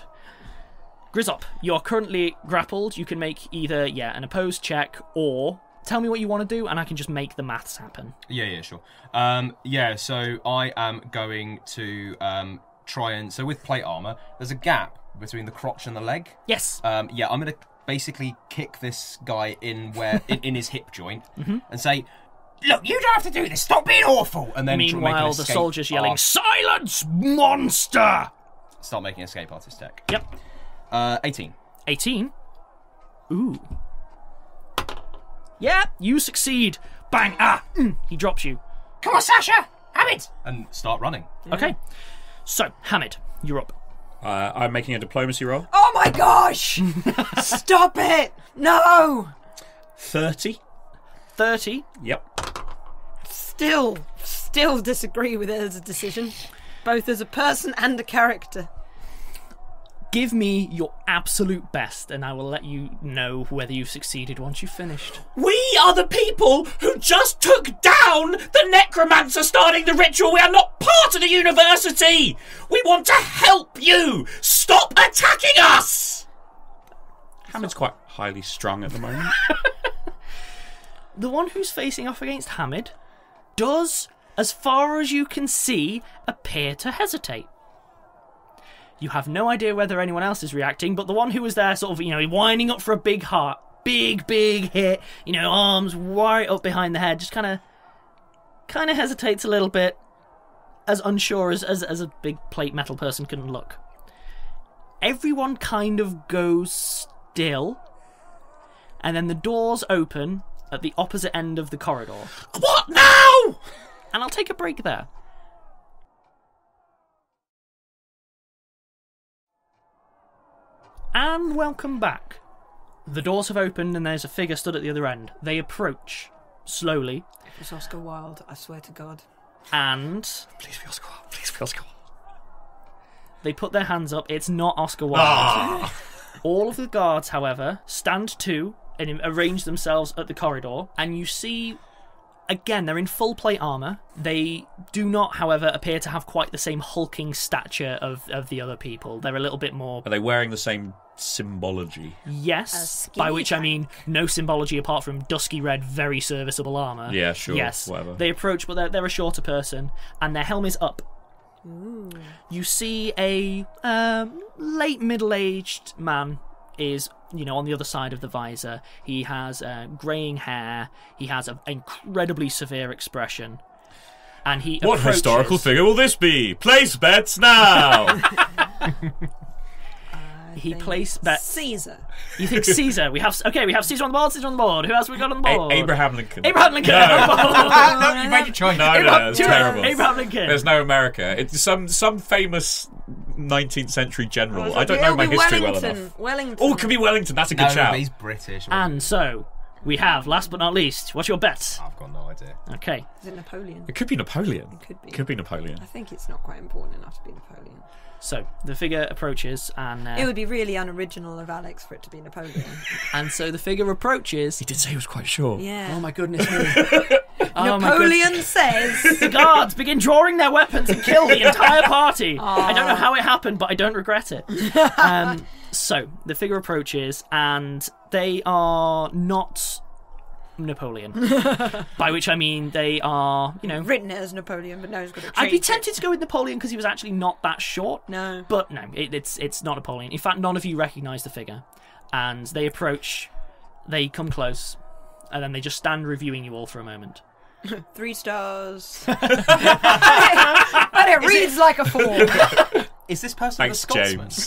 Speaker 2: Grizzop, you are currently grappled. You can make either, yeah, an opposed check or tell me what you want to do and I can just make the maths happen.
Speaker 5: Yeah, yeah, sure. Um, yeah, so I am going to um, try and... So with plate armour, there's a gap between the crotch and the leg.
Speaker 2: Yes.
Speaker 5: Um, yeah, I'm going to basically kick this guy in where in, in his hip joint and say,
Speaker 6: Look, you don't have to do this. Stop being awful.
Speaker 5: and then try and make an
Speaker 2: Meanwhile, the
Speaker 5: escape
Speaker 2: soldier's yelling,
Speaker 5: art-
Speaker 2: "Silence, monster!"
Speaker 5: Start making escape artist tech.
Speaker 2: Yep.
Speaker 5: Uh, eighteen.
Speaker 2: eighteen. Ooh. Yeah, you succeed. Bang! Ah! Mm, he drops you.
Speaker 6: Come on, Sasha. Hamid.
Speaker 5: And start running.
Speaker 2: Okay. So, Hamid, you're up.
Speaker 3: Uh, I'm making a diplomacy roll.
Speaker 4: Oh my gosh! Stop it! No!
Speaker 3: thirty.
Speaker 2: thirty.
Speaker 3: Yep.
Speaker 4: Still, still disagree with it as a decision. Both as a person and a character.
Speaker 2: Give me your absolute best, and I will let you know whether you've succeeded once you've finished.
Speaker 3: We are the people who just took down the necromancer starting the ritual. We are not part of the university. We want to help you. Stop attacking us. Hamid's quite highly strung at the moment.
Speaker 2: The one who's facing off against Hamid does, as far as you can see, appear to hesitate. You have no idea whether anyone else is reacting, but the one who was there sort of, you know, winding up for a big heart, big, big hit, you know, arms right up behind the head, just kind of kind of hesitates a little bit, as unsure as, as, as a big plate metal person can look. Everyone kind of goes still, and then the doors open at the opposite end of the corridor.
Speaker 3: What now?
Speaker 2: And I'll take a break there. And welcome back. The doors have opened and there's a figure stood at the other end. They approach, slowly,
Speaker 4: If it's Oscar Wilde, I swear to God.
Speaker 2: and
Speaker 3: Please be Oscar Wilde. Please be Oscar Wilde.
Speaker 2: they put their hands up. It's not Oscar Wilde. All of the guards, however, stand to and arrange themselves at the corridor, and you see, again, they're in full plate armour. They do not, however, appear to have quite the same hulking stature of, of the other people. They're a little bit more...
Speaker 3: Are they wearing the same symbology?
Speaker 4: A
Speaker 2: Yes,
Speaker 4: skinny
Speaker 2: by which I
Speaker 4: tank.
Speaker 2: mean no symbology apart from dusky red, very serviceable armour.
Speaker 3: Yeah, sure,
Speaker 2: Yes,
Speaker 3: whatever.
Speaker 2: they approach, but they're, they're a shorter person, and their helm is up. You see a um, late middle-aged man, is, you know, on the other side of the visor. He has uh, greying hair. He has an incredibly severe expression. And he
Speaker 3: What
Speaker 2: approaches...
Speaker 3: historical figure will this be? Place bets now!
Speaker 2: He placed bets.
Speaker 4: Caesar.
Speaker 2: You think Caesar? We have okay. We have Caesar on the board. Caesar on the board. Who else have we got on the
Speaker 3: A-
Speaker 2: board?
Speaker 3: Abraham Lincoln.
Speaker 2: Abraham Lincoln.
Speaker 3: No.
Speaker 2: on the board.
Speaker 6: no, you made your choice.
Speaker 3: No, no, no, it's terrible.
Speaker 2: Abraham Lincoln.
Speaker 3: There's no America. It's some some famous nineteenth century general. I don't
Speaker 4: It'll
Speaker 3: know my
Speaker 4: be
Speaker 3: history
Speaker 4: Wellington.
Speaker 3: well enough.
Speaker 4: Wellington.
Speaker 3: Oh, it could be Wellington. That's a good
Speaker 5: No,
Speaker 3: shout.
Speaker 5: but he's British.
Speaker 2: And so we have, last but not least, what's your bet?
Speaker 5: I've got no idea.
Speaker 2: Okay.
Speaker 4: Is it Napoleon?
Speaker 3: It could be Napoleon.
Speaker 4: It could be.
Speaker 3: Could be Napoleon.
Speaker 4: I think it's not quite important enough to be Napoleon.
Speaker 2: So the figure approaches, and uh,
Speaker 4: It would be really unoriginal of Alex for it to be Napoleon.
Speaker 2: and so the figure approaches.
Speaker 3: He did say he was quite sure.
Speaker 4: Yeah.
Speaker 2: Oh my goodness me! Oh my
Speaker 4: Napoleon says.
Speaker 2: The guards begin drawing their weapons and kill the entire party. I don't know how it happened, but I don't regret it. Um, so the figure approaches, and they are not Napoleon. By which I mean they are, you know.
Speaker 4: Written it as Napoleon, but no one's got to
Speaker 2: I'd be
Speaker 4: change it.
Speaker 2: tempted to go with Napoleon because he was actually not that short.
Speaker 4: No.
Speaker 2: But no, it, it's it's not Napoleon. In fact, none of you recognise the figure, and they approach, they come close, and then they just stand reviewing you all for a moment.
Speaker 4: Three stars. But it reads like a four.
Speaker 5: Is this person
Speaker 3: Thanks,
Speaker 5: a Scotsman?
Speaker 3: James.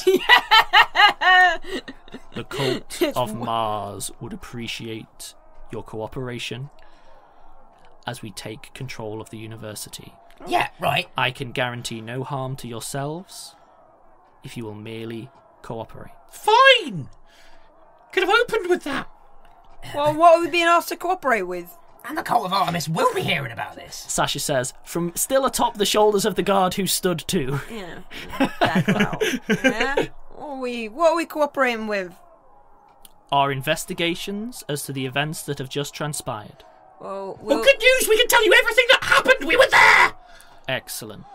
Speaker 2: The cult of Mars would appreciate your cooperation as we take control of the university.
Speaker 6: Yeah, right.
Speaker 2: I can guarantee no harm to yourselves if you will merely cooperate.
Speaker 3: Fine! Could have opened with that.
Speaker 4: Well, what are we being asked to cooperate with?
Speaker 6: And the cult of Artemis will be hearing about this.
Speaker 2: Sasha says, from still atop the shoulders of the guard who stood too.
Speaker 4: Yeah. Back out. Yeah? What are we, what are we cooperating with?
Speaker 2: Our investigations as to the events that have just transpired.
Speaker 4: Well,
Speaker 3: Well,
Speaker 4: we'll
Speaker 3: good news! We can tell you everything that happened! We were there!
Speaker 2: Excellent.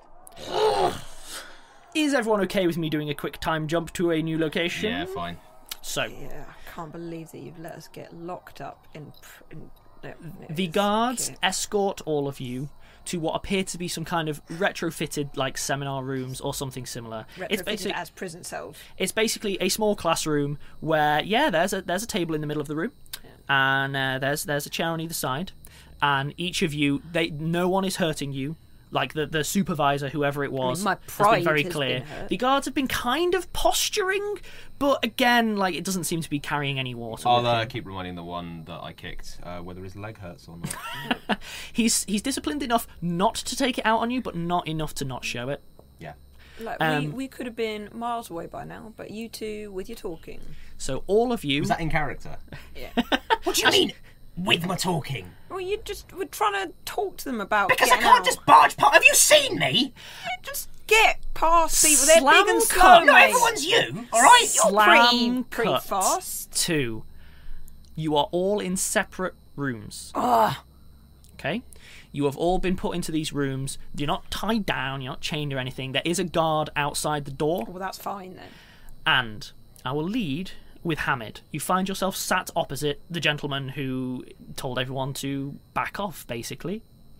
Speaker 2: Is everyone okay with me doing a quick time jump to a new location?
Speaker 5: Yeah, fine.
Speaker 2: So,
Speaker 4: Yeah, I can't believe that you've let us get locked up in... pr- in no, no,
Speaker 2: the
Speaker 4: it's-
Speaker 2: guards
Speaker 4: okay.
Speaker 2: escort all of you to what appear to be some kind of retrofitted, like, seminar rooms or something similar. It's
Speaker 4: Retrofitted
Speaker 2: basically
Speaker 4: as prison cells.
Speaker 2: it's basically a small classroom where, yeah, there's a there's a table in the middle of the room, and uh, there's there's a chair on either side, and each of you, they no one is hurting you. Like the, the supervisor, whoever it was,
Speaker 4: my
Speaker 2: has been
Speaker 4: pride
Speaker 2: very
Speaker 4: has
Speaker 2: clear.
Speaker 4: been hurt.
Speaker 2: The guards have been kind of posturing, but again, like it doesn't seem to be carrying any water.
Speaker 5: I'll
Speaker 2: with
Speaker 5: uh,
Speaker 2: him.
Speaker 5: keep reminding the one that I kicked uh, whether his leg hurts or not.
Speaker 2: He's he's disciplined enough not to take it out on you, but not enough to not show it.
Speaker 5: Yeah.
Speaker 4: Like,
Speaker 2: Um,
Speaker 4: we, we could have been miles away by now, but you two, with your talking.
Speaker 2: So all of you,
Speaker 5: Was that in character?
Speaker 6: What do you mean, with my talking?
Speaker 4: Well, you just were trying to talk to them about
Speaker 6: Because I
Speaker 4: getting
Speaker 6: can't
Speaker 4: out.
Speaker 6: just barge past. Have you seen me?
Speaker 4: Just get past people. They're
Speaker 2: Slam
Speaker 4: big and slow,
Speaker 2: cut.
Speaker 6: No,
Speaker 4: mate.
Speaker 6: everyone's you, alright?
Speaker 4: You're
Speaker 2: slam
Speaker 4: pretty, pretty
Speaker 2: cut
Speaker 4: fast.
Speaker 2: to you are all in separate rooms.
Speaker 4: Ugh.
Speaker 2: Okay? You have all been put into these rooms. You're not tied down, you're not chained or anything. There is a guard outside the door.
Speaker 4: Well, that's fine then.
Speaker 2: And I will lead with Hamid. You find yourself sat opposite the gentleman who told everyone to back off, basically.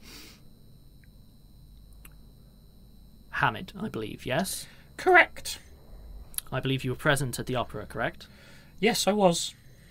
Speaker 2: Hamid, I believe, yes?
Speaker 3: Correct.
Speaker 2: I believe you were present at the opera, correct?
Speaker 3: Yes, I was.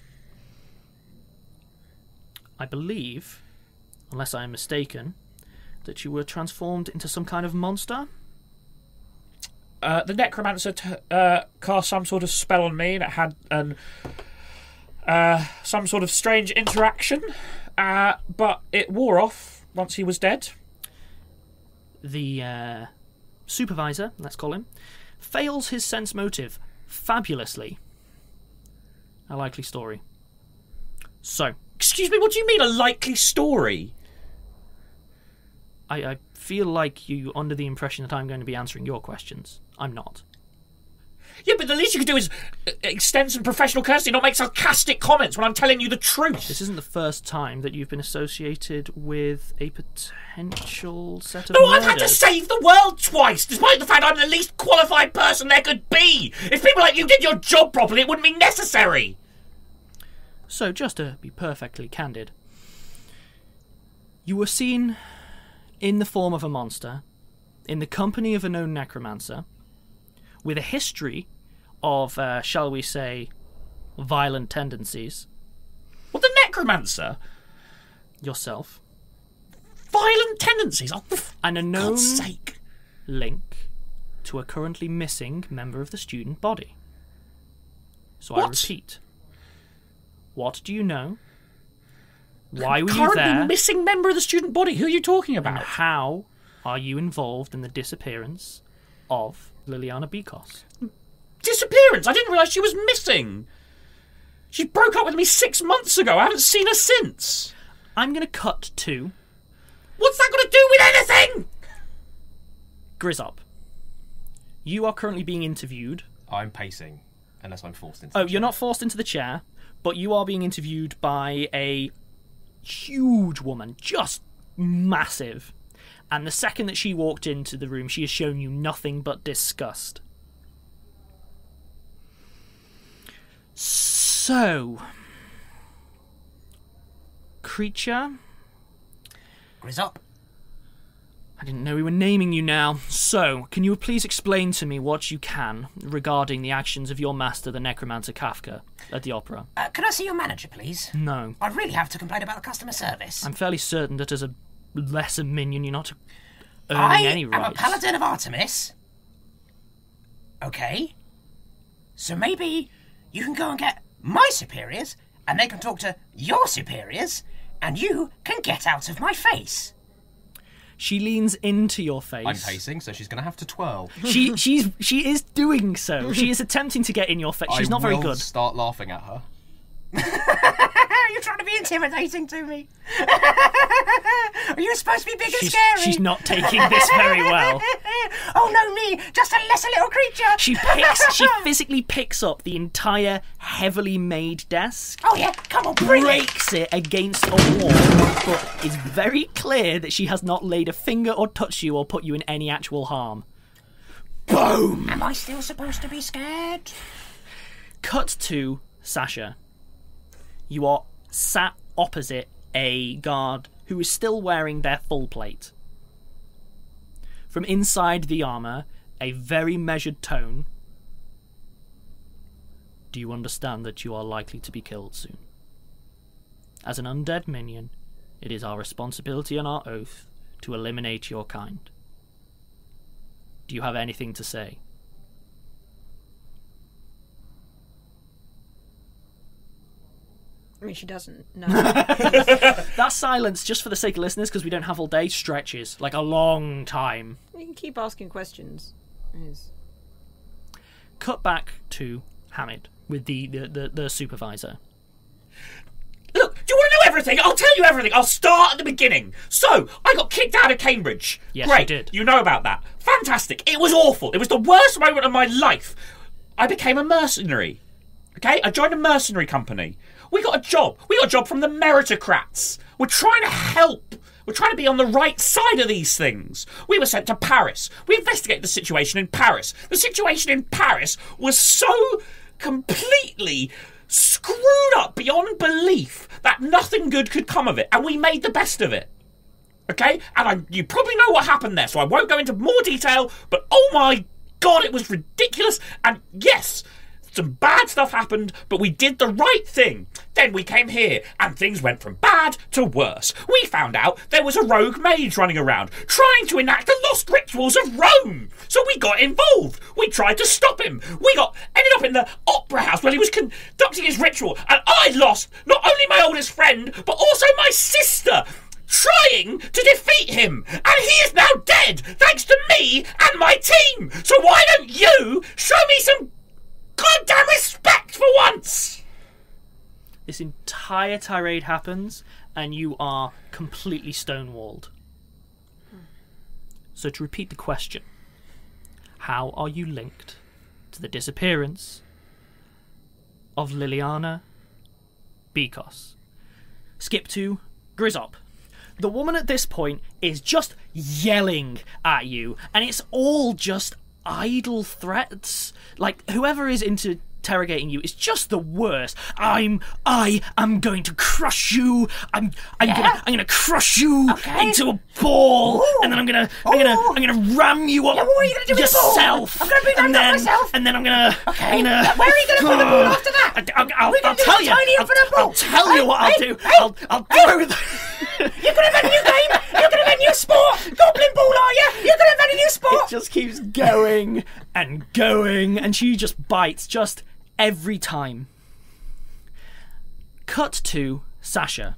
Speaker 2: I believe, unless I am mistaken, that you were transformed into some kind of monster?
Speaker 3: Uh, the necromancer t- uh, cast some sort of spell on me that had an uh, some sort of strange interaction, uh, but it wore off once he was dead.
Speaker 2: The uh, supervisor, let's call him, fails his sense motive fabulously. A likely story. So,
Speaker 3: Excuse me, what do you mean a likely story?
Speaker 2: I, I feel like you're under the impression that I'm going to be answering your questions. I'm not.
Speaker 3: Yeah, but the least you could do is uh, extend some professional courtesy, not make sarcastic comments when I'm telling you the truth.
Speaker 2: This isn't the first time that you've been associated with a potential set of
Speaker 3: No,
Speaker 2: murders.
Speaker 3: I've had to save the world twice, despite the fact I'm the least qualified person there could be. If people like you did your job properly, it wouldn't be necessary.
Speaker 2: So, just to be perfectly candid, you were seen in the form of a monster, in the company of a known necromancer, with a history of, uh, shall we say, violent tendencies.
Speaker 3: What, the necromancer?
Speaker 2: Yourself.
Speaker 3: Violent tendencies? Oh, for
Speaker 2: And a known
Speaker 3: God's sake.
Speaker 2: link to a currently missing member of the student body. So I
Speaker 3: What?
Speaker 2: repeat. What do you know? Why were you
Speaker 3: Currently
Speaker 2: there?
Speaker 3: missing member of the student body. Who are you talking
Speaker 2: And
Speaker 3: about?
Speaker 2: how are you involved in the disappearance of Liliana Bikos?
Speaker 3: Disappearance. I didn't realise she was missing. She broke up with me six months ago. I haven't seen her since.
Speaker 2: I'm going to cut to
Speaker 3: What's that got to do with anything?
Speaker 2: Grizzop. You are currently being interviewed.
Speaker 5: I'm pacing, unless I'm forced into.
Speaker 2: Oh,
Speaker 5: the
Speaker 2: you're
Speaker 5: chair.
Speaker 2: not forced into the chair, but you are being interviewed by a huge woman, just massive. And the second that she walked into the room, she has shown you nothing but disgust. So, creature,
Speaker 6: Grizzop.
Speaker 2: I didn't know we were naming you now. So, can you please explain to me what you can regarding the actions of your master, the necromancer Kafka, at the opera?
Speaker 6: Uh, can I see your manager, please?
Speaker 2: No.
Speaker 6: I really have to complain about the customer service.
Speaker 2: I'm fairly certain that as a lesser minion, you're not earning
Speaker 6: I
Speaker 2: any
Speaker 6: am
Speaker 2: rights.
Speaker 6: a paladin of Artemis. Okay. So maybe you can go and get my superiors, and they can talk to your superiors, and you can get out of my face.
Speaker 2: She leans into your face.
Speaker 5: I'm pacing, so she's going to have to twirl.
Speaker 2: She she's she is doing so. She is attempting to get in your face. She's
Speaker 5: I
Speaker 2: not very
Speaker 5: will
Speaker 2: good.
Speaker 5: Start laughing at her.
Speaker 6: You're trying to be intimidating to me. Are you supposed to be big and
Speaker 2: She's,
Speaker 6: scary?
Speaker 2: she's not taking this very well.
Speaker 6: Oh no, me, just a lesser little creature.
Speaker 2: She picks. She physically picks up the entire heavily made desk,
Speaker 6: Oh yeah, come on, bring it.
Speaker 2: breaks it against a wall, but it's very clear that she has not laid a finger or touched you or put you in any actual harm. Boom!
Speaker 6: Am I still supposed to be scared?
Speaker 2: Cut to Sasha. You are sat opposite a guard who is still wearing their full plate. From inside the armour, a very measured tone. Do you understand that you are likely to be killed soon? As an undead minion, it is our responsibility and our oath to eliminate your kind. Do you have anything to say?
Speaker 4: I mean, she doesn't. No.
Speaker 2: That silence, just for the sake of listeners, because we don't have all day, stretches like a long time.
Speaker 4: You can keep asking questions. It's-
Speaker 2: Cut back to Hamid with the, the, the, the supervisor.
Speaker 3: Look, do you want to know everything? I'll tell you everything. I'll start at the beginning. So, I got kicked out of Cambridge.
Speaker 2: Yes,
Speaker 3: Great.
Speaker 2: you did.
Speaker 3: You know about that. Fantastic. It was awful. It was the worst moment of my life. I became a mercenary. Okay? I joined a mercenary company. We got a job. We got a job from the meritocrats. We're trying to help. We're trying to be on the right side of these things. We were sent to Paris. We investigated the situation in Paris. The situation in Paris was so completely screwed up beyond belief that nothing good could come of it, and we made the best of it. Okay? And I, you probably know what happened there, so I won't go into more detail, but oh my god, it was ridiculous, and yes, some bad stuff happened, but we did the right thing. Then we came here, and things went from bad to worse. We found out there was a rogue mage running around, trying to enact the lost rituals of Rome. So we got involved. We tried to stop him. We got ended up in the opera house while he was conducting his ritual, and I lost not only my oldest friend, but also my sister, trying to defeat him. And he is now dead, thanks to me and my team. So why don't you show me some goddamn respect for once?
Speaker 2: This entire tirade happens, and you are completely stonewalled. So to repeat the question, how are you linked to the disappearance of Liliana Bikos? Skip to Grizzop. The woman at this point is just yelling at you, and it's all just idle threats. Like, whoever is into interrogating you is just the worst. I'm, I am going to crush you. I'm, I'm
Speaker 6: Yeah?
Speaker 2: gonna, I'm gonna crush you
Speaker 6: Okay.
Speaker 2: into a ball,
Speaker 6: Ooh.
Speaker 2: and then I'm gonna, I'm gonna,
Speaker 6: Ooh.
Speaker 2: I'm gonna ram you up
Speaker 6: Yeah, what are you gonna do with the ball?
Speaker 2: yourself.
Speaker 6: I'm gonna be rammed
Speaker 2: and
Speaker 6: up
Speaker 2: then,
Speaker 6: myself.
Speaker 2: And then I'm gonna,
Speaker 6: Okay.
Speaker 2: I'm gonna.
Speaker 6: Where are you gonna put the ball after that?
Speaker 2: I, I'll, I'll,
Speaker 6: we gonna
Speaker 2: I'll
Speaker 6: do
Speaker 2: tell
Speaker 6: a
Speaker 2: you.
Speaker 6: tiny
Speaker 2: I'll,
Speaker 6: infinite ball?
Speaker 2: I'll tell
Speaker 6: Hey,
Speaker 2: you what I'll
Speaker 6: hey,
Speaker 2: do.
Speaker 6: hey,
Speaker 2: I'll, I'll throw the.
Speaker 6: You're gonna invent a new game? You're gonna invent a new sport? Goblin ball, are you? You're gonna invent a new
Speaker 2: It
Speaker 6: sport?
Speaker 2: just keeps going and going, and she just bites just every time. Cut to Sasha.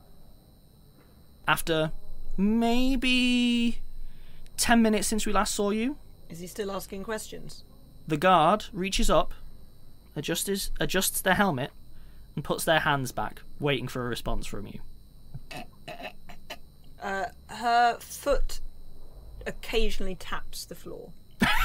Speaker 2: After maybe ten minutes since we last saw you,
Speaker 4: Is he still asking questions?
Speaker 2: the guard reaches up, adjusts, his, adjusts their helmet, and puts their hands back, waiting for a response from you.
Speaker 4: Uh, her foot occasionally taps the floor.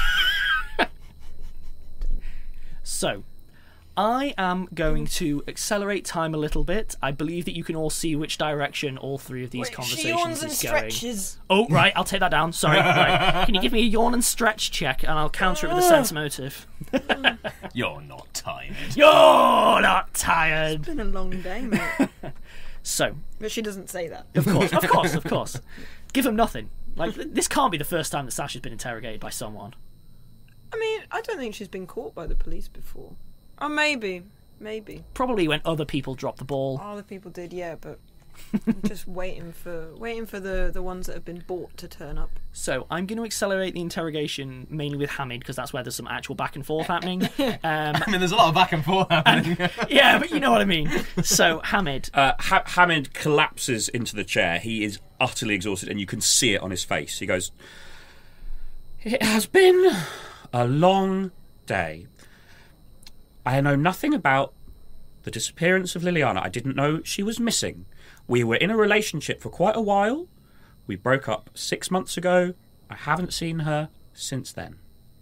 Speaker 2: So, I am going to accelerate time a little bit. I believe that you can all see which direction all three of these
Speaker 4: Wait, she
Speaker 2: conversations
Speaker 4: yawns and
Speaker 2: is going.
Speaker 4: stretches.
Speaker 2: Oh, right, I'll take that down. Sorry. Right. Can you give me a yawn and stretch check, and I'll counter it with a sense motive.
Speaker 5: You're not tired.
Speaker 2: You're not tired.
Speaker 4: It's been a long day, mate.
Speaker 2: So,
Speaker 4: But she doesn't say that.
Speaker 2: of course, of course, of course. Give him nothing. Like, th- this can't be the first time that Sasha's been interrogated by someone.
Speaker 4: I mean, I don't think she's been caught by the police before. Or maybe. Maybe.
Speaker 2: Probably when other people drop the ball.
Speaker 4: Other people did, yeah, but I'm just waiting for waiting for the, the ones that have been bought to turn up.
Speaker 2: So I'm going to accelerate the interrogation mainly with Hamid, because that's where there's some actual back and forth happening. Um,
Speaker 5: I mean, there's a lot of back and forth happening.
Speaker 2: yeah, but you know what I mean. So Hamid,
Speaker 3: Uh, ha- Hamid collapses into the chair. He is utterly exhausted, and you can see it on his face. He goes, "It has been a long day. I know nothing about the disappearance of Liliana. I didn't know she was missing. We were in a relationship for quite a while. We broke up six months ago. I haven't seen her since then."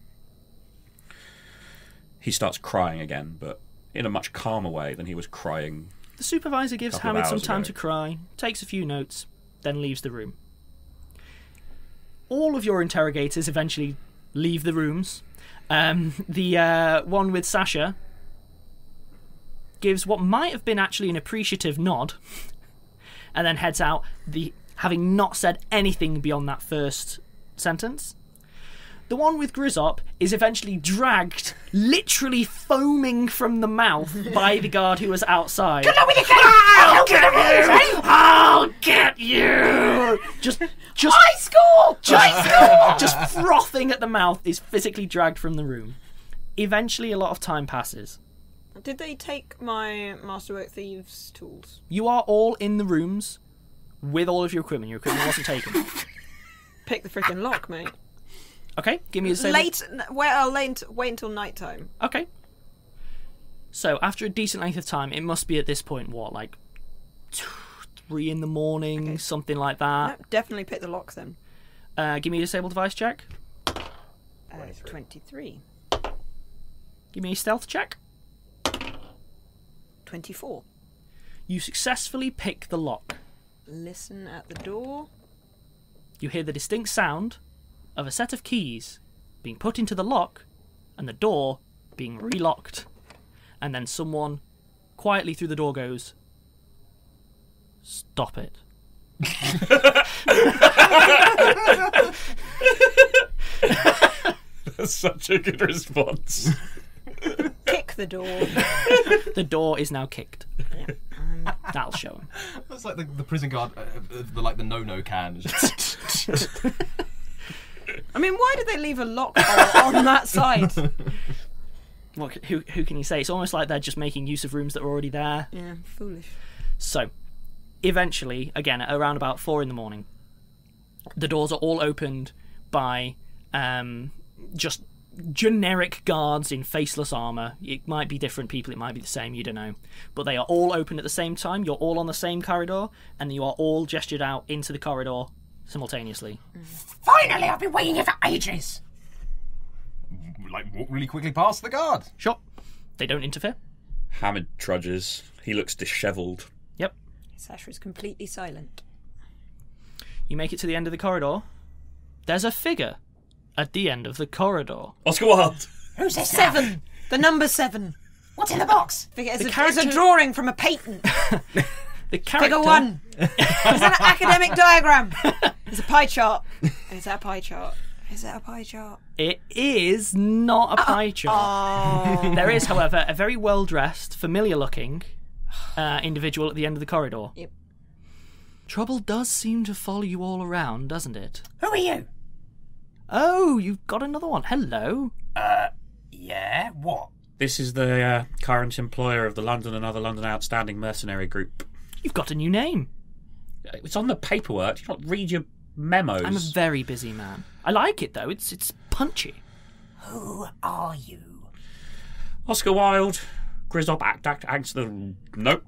Speaker 3: He starts crying again, but in a much calmer way than he was crying.
Speaker 2: the supervisor gives
Speaker 3: Couple of
Speaker 2: Hamid some
Speaker 3: hours
Speaker 2: time
Speaker 3: ago.
Speaker 2: to cry, takes a few notes, then leaves the room. All of your interrogators eventually leave the rooms. Um, the uh, one with Sasha gives what might have been actually an appreciative nod, and then heads out, the having not said anything beyond that first sentence. The one with Grizzop is eventually dragged, literally foaming from the mouth, by the guard who was outside. I'll get you! I'll get you! Just, just,
Speaker 6: High school!
Speaker 2: just, just frothing at the mouth, is physically dragged from the room. Eventually, a lot of time passes.
Speaker 4: Did they take my Masterwork Thieves tools?
Speaker 2: You are all in the rooms with all of your equipment. Your equipment wasn't taken.
Speaker 4: Pick the freaking lock, mate.
Speaker 2: Okay, give me a save.
Speaker 4: Late. Wait, I'll wait, wait until night time.
Speaker 2: Okay. So, after a decent length of time, it must be at this point, what, like two, three in the morning,
Speaker 4: Okay.
Speaker 2: something like that.
Speaker 4: No, definitely pick the lock then.
Speaker 2: Uh, give me a disable device check.
Speaker 4: Uh, twenty-three.
Speaker 2: Give me a stealth check.
Speaker 4: twenty-four.
Speaker 2: You successfully pick the lock.
Speaker 4: Listen at the door.
Speaker 2: You hear the distinct sound of a set of keys being put into the lock and the door being relocked. And then someone quietly through the door goes, "Stop it."
Speaker 3: That's such a good response.
Speaker 4: Kick the door.
Speaker 2: The door is now kicked. That'll show him.
Speaker 5: That's like the, the prison guard, uh, uh, the, like the no-no can.
Speaker 4: I mean, why did they leave a lock hole on that side?
Speaker 2: What, who, who can you say? It's almost like they're just making use of rooms that are already there.
Speaker 4: Yeah, foolish.
Speaker 2: So, eventually, again, at around about four in the morning, the doors are all opened by um, just generic guards in faceless armour. It might be different people, it might be the same, you don't know. But they are all open at the same time. You're all on the same corridor, and you are all gestured out into the corridor simultaneously.
Speaker 6: Finally, I've been waiting here for ages.
Speaker 5: Like, walk really quickly past the guard.
Speaker 2: Sure. They don't interfere.
Speaker 3: Hamid trudges. He looks dishevelled.
Speaker 2: Yep.
Speaker 4: Sasha is completely silent.
Speaker 2: You make it to the end of the corridor. There's a figure at the end of the corridor.
Speaker 3: Oscar Wilde!
Speaker 6: Who's this?
Speaker 4: Seven! The number seven!
Speaker 6: What's in the box?
Speaker 4: It's,
Speaker 2: The
Speaker 4: a,
Speaker 2: character-
Speaker 4: it's a drawing from a patent.
Speaker 2: The character.
Speaker 4: Figure one. It's an academic diagram. It's a pie chart. Is that a pie chart? Is that a pie chart?
Speaker 2: It is not a pie chart.
Speaker 4: Oh.
Speaker 2: There is, however, a very well-dressed, familiar-looking uh, individual at the end of the corridor.
Speaker 4: Yep.
Speaker 2: Trouble does seem to follow you all around, doesn't it?
Speaker 6: Who are you?
Speaker 2: Oh, you've got another one. Hello.
Speaker 6: Uh, yeah, what?
Speaker 3: This is the uh, current employer of the London and Other London Outstanding Mercenary Group.
Speaker 2: You've got a new name.
Speaker 3: It's on the paperwork. You don't read your memos.
Speaker 2: I'm a very busy man. I like it, though. It's it's punchy.
Speaker 6: Who are you?
Speaker 3: Oscar Wilde, Grizzop, Act, Act, Amsterdam. Nope.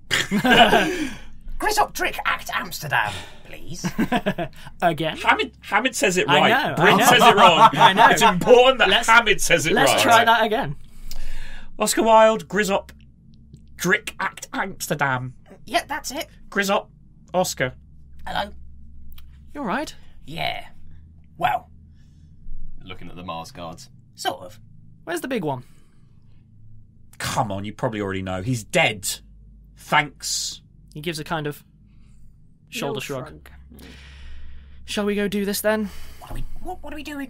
Speaker 6: Grizzop Trick Act Amsterdam, please.
Speaker 2: Again.
Speaker 3: Hamid, Hamid says it
Speaker 2: I
Speaker 3: right.
Speaker 2: know, I
Speaker 3: Bryn
Speaker 2: know.
Speaker 3: says it wrong.
Speaker 2: I know.
Speaker 3: It's important that
Speaker 2: Let's-
Speaker 3: Hamid says it
Speaker 2: Let's
Speaker 3: right.
Speaker 2: try that again.
Speaker 3: Oscar Wilde, Grizzop, Drick, Act, Amsterdam.
Speaker 6: Yeah, that's it.
Speaker 3: Grizzop, Oscar.
Speaker 6: Hello.
Speaker 2: You're right.
Speaker 6: Yeah. Well,
Speaker 5: Looking at the Mars guards.
Speaker 6: sort of.
Speaker 2: Where's the big one?
Speaker 3: Come on, you probably already know. He's dead. Thanks.
Speaker 2: He gives a kind of shoulder
Speaker 4: Little
Speaker 2: shrug. Shall we go do this then?
Speaker 6: What are we? What, what are we doing?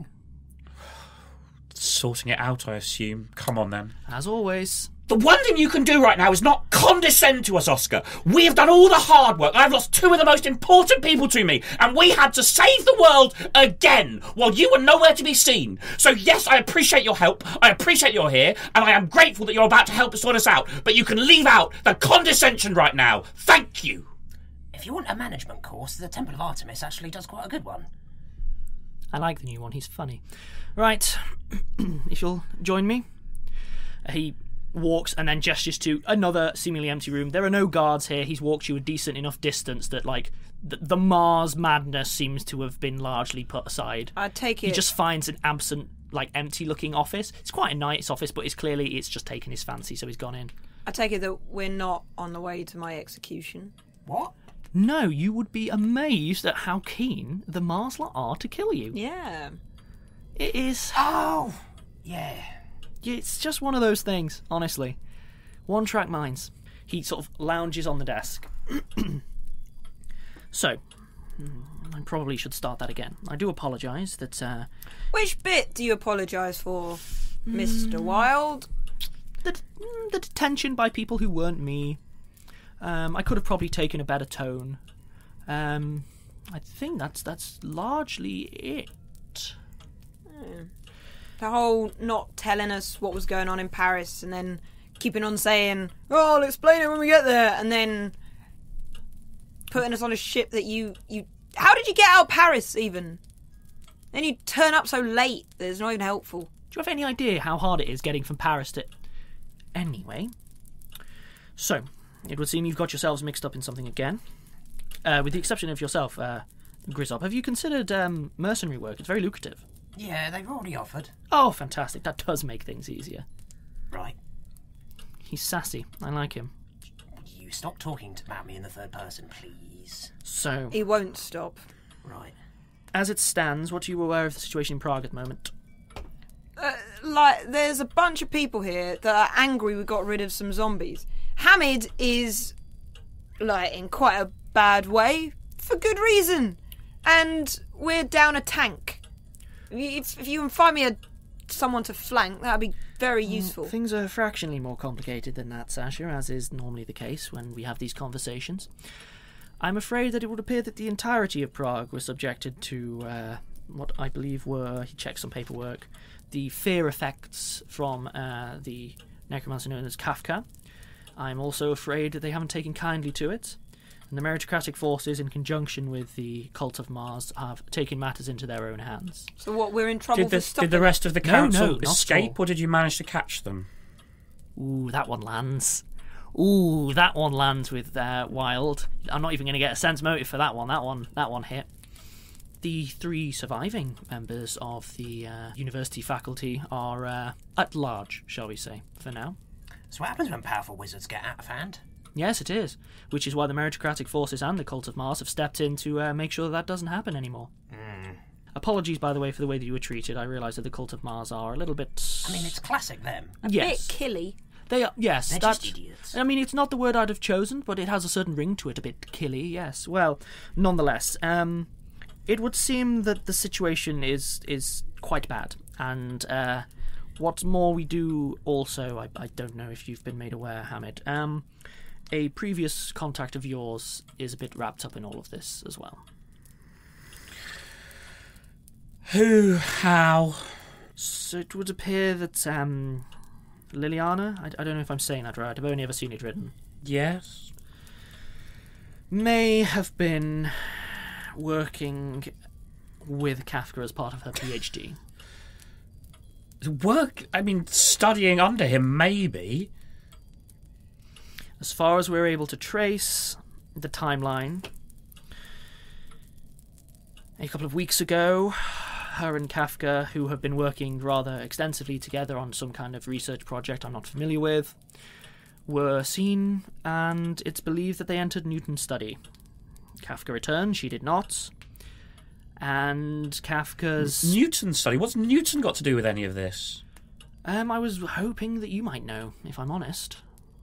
Speaker 3: Sorting it out, I assume. Come on, then.
Speaker 2: As always.
Speaker 3: The one thing you can do right now is not condescend to us, Oscar. We have done all the hard work. I've lost two of the most important people to me, and we had to save the world again while you were nowhere to be seen. So yes, I appreciate your help. I appreciate you're here, and I am grateful that you're about to help us sort us out. But you can leave out the condescension right now. Thank you.
Speaker 6: If you want a management course, the Temple of Artemis actually does quite a good one.
Speaker 2: I like the new one. He's funny. Right. If you'll join me. He walks and then gestures to another seemingly empty room. There are no guards here. He's walked you a decent enough distance that, like, the, the Mars madness seems to have been largely put aside.
Speaker 4: I take it.
Speaker 2: He just finds an absent, like, empty-looking office. It's quite a nice office, but it's clearly it's just taken his fancy, so he's gone in.
Speaker 4: I take it that we're not on the way to my execution.
Speaker 6: What?
Speaker 2: No, you would be amazed at how keen the Mars lot are to kill you.
Speaker 4: Yeah.
Speaker 2: It is.
Speaker 6: Oh, yeah.
Speaker 2: It's just one of those things, honestly. One-track minds. He sort of lounges on the desk. So, I probably should start that again. I do apologise that uh,
Speaker 4: Which bit do you apologise for, Mister Wilde?
Speaker 2: the, the detention by people who weren't me. Um, I could have probably taken a better tone. Um, I think that's that's largely it.
Speaker 4: The whole not telling us what was going on in Paris and then keeping on saying, oh, I'll explain it when we get there, and then putting us on a ship that you... you. How did you get out of Paris, even? Then you turn up so late that it's not even helpful.
Speaker 2: Do you have any idea how hard it is getting from Paris to... Anyway. So, it would seem you've got yourselves mixed up in something again. Uh, with the exception of yourself, uh, Grizzop. Have you considered um, mercenary work? It's very lucrative.
Speaker 6: Yeah, they've already offered.
Speaker 2: Oh, fantastic. That does make things easier.
Speaker 6: Right.
Speaker 2: He's sassy. I like him.
Speaker 6: You stop talking about me in the third person, please.
Speaker 2: So,
Speaker 4: He won't stop.
Speaker 6: Right.
Speaker 2: as it stands, what are you aware of the situation in Prague at the moment?
Speaker 4: Uh, like, there's a bunch of people here that are angry we got rid of some zombies. Hamid is, like, in quite a bad way, for good reason. And we're down a tank. If, if you can find me a someone to flank, that'd be very useful.
Speaker 2: Things are fractionally more complicated than that, Sasha, as is normally the case when we have these conversations. I'm afraid that it would appear that the entirety of Prague was subjected to uh, what I believe were, he checked some paperwork, the fear effects from uh, the necromancer known as Kafka. I'm also afraid that they haven't taken kindly to it, and the meritocratic forces, in conjunction with the cult of Mars, have taken matters into their own hands.
Speaker 4: So what, we're in trouble
Speaker 3: Did
Speaker 4: for
Speaker 3: the,
Speaker 4: stopping...
Speaker 3: did the rest of the
Speaker 2: No,
Speaker 3: council
Speaker 2: no, not at
Speaker 3: escape,
Speaker 2: all.
Speaker 3: or did you manage to catch them?
Speaker 2: Ooh, that one lands. Ooh, that one lands with uh, Wild. I'm not even going to get a sense motive for that one. That one, that one hit. The three surviving members of the uh, university faculty are uh, at large, shall we say, for now.
Speaker 6: So what happens when powerful wizards get out of hand?
Speaker 2: Yes, it is. Which is why the meritocratic forces and the Cult of Mars have stepped in to uh, make sure that, that doesn't happen anymore.
Speaker 6: Mm.
Speaker 2: Apologies, by the way, for the way that you were treated. I realise that the Cult of Mars are a little bit...
Speaker 6: I mean, it's classic them.
Speaker 4: A
Speaker 2: yes.
Speaker 4: bit killy.
Speaker 2: They are, yes.
Speaker 6: They're
Speaker 2: that,
Speaker 6: just idiots.
Speaker 2: I mean, it's not the word I'd have chosen, but it has a certain ring to it, a bit killy, yes. Well, nonetheless, um, it would seem that the situation is is quite bad. And uh, what's more, we do also, I, I don't know if you've been made aware, Hamid, um, a previous contact of yours is a bit wrapped up in all of this as well.
Speaker 3: Who? How?
Speaker 2: So it would appear that um, Liliana, I, I don't know if I'm saying that right, I've only ever seen it written,
Speaker 3: Yes.
Speaker 2: may have been working with Kafka as part of her PhD.
Speaker 3: Work? I mean, studying under him, maybe.
Speaker 2: As far as we're able to trace the timeline, a couple of weeks ago, her and Kafka, who have been working rather extensively together on some kind of research project I'm not familiar with, were seen, and it's believed that they entered Newton's study. Kafka returned, she did not. And Kafka's...
Speaker 3: Newton's study? What's Newton got to do with any of this?
Speaker 2: Um, I was hoping that you might know, if I'm honest.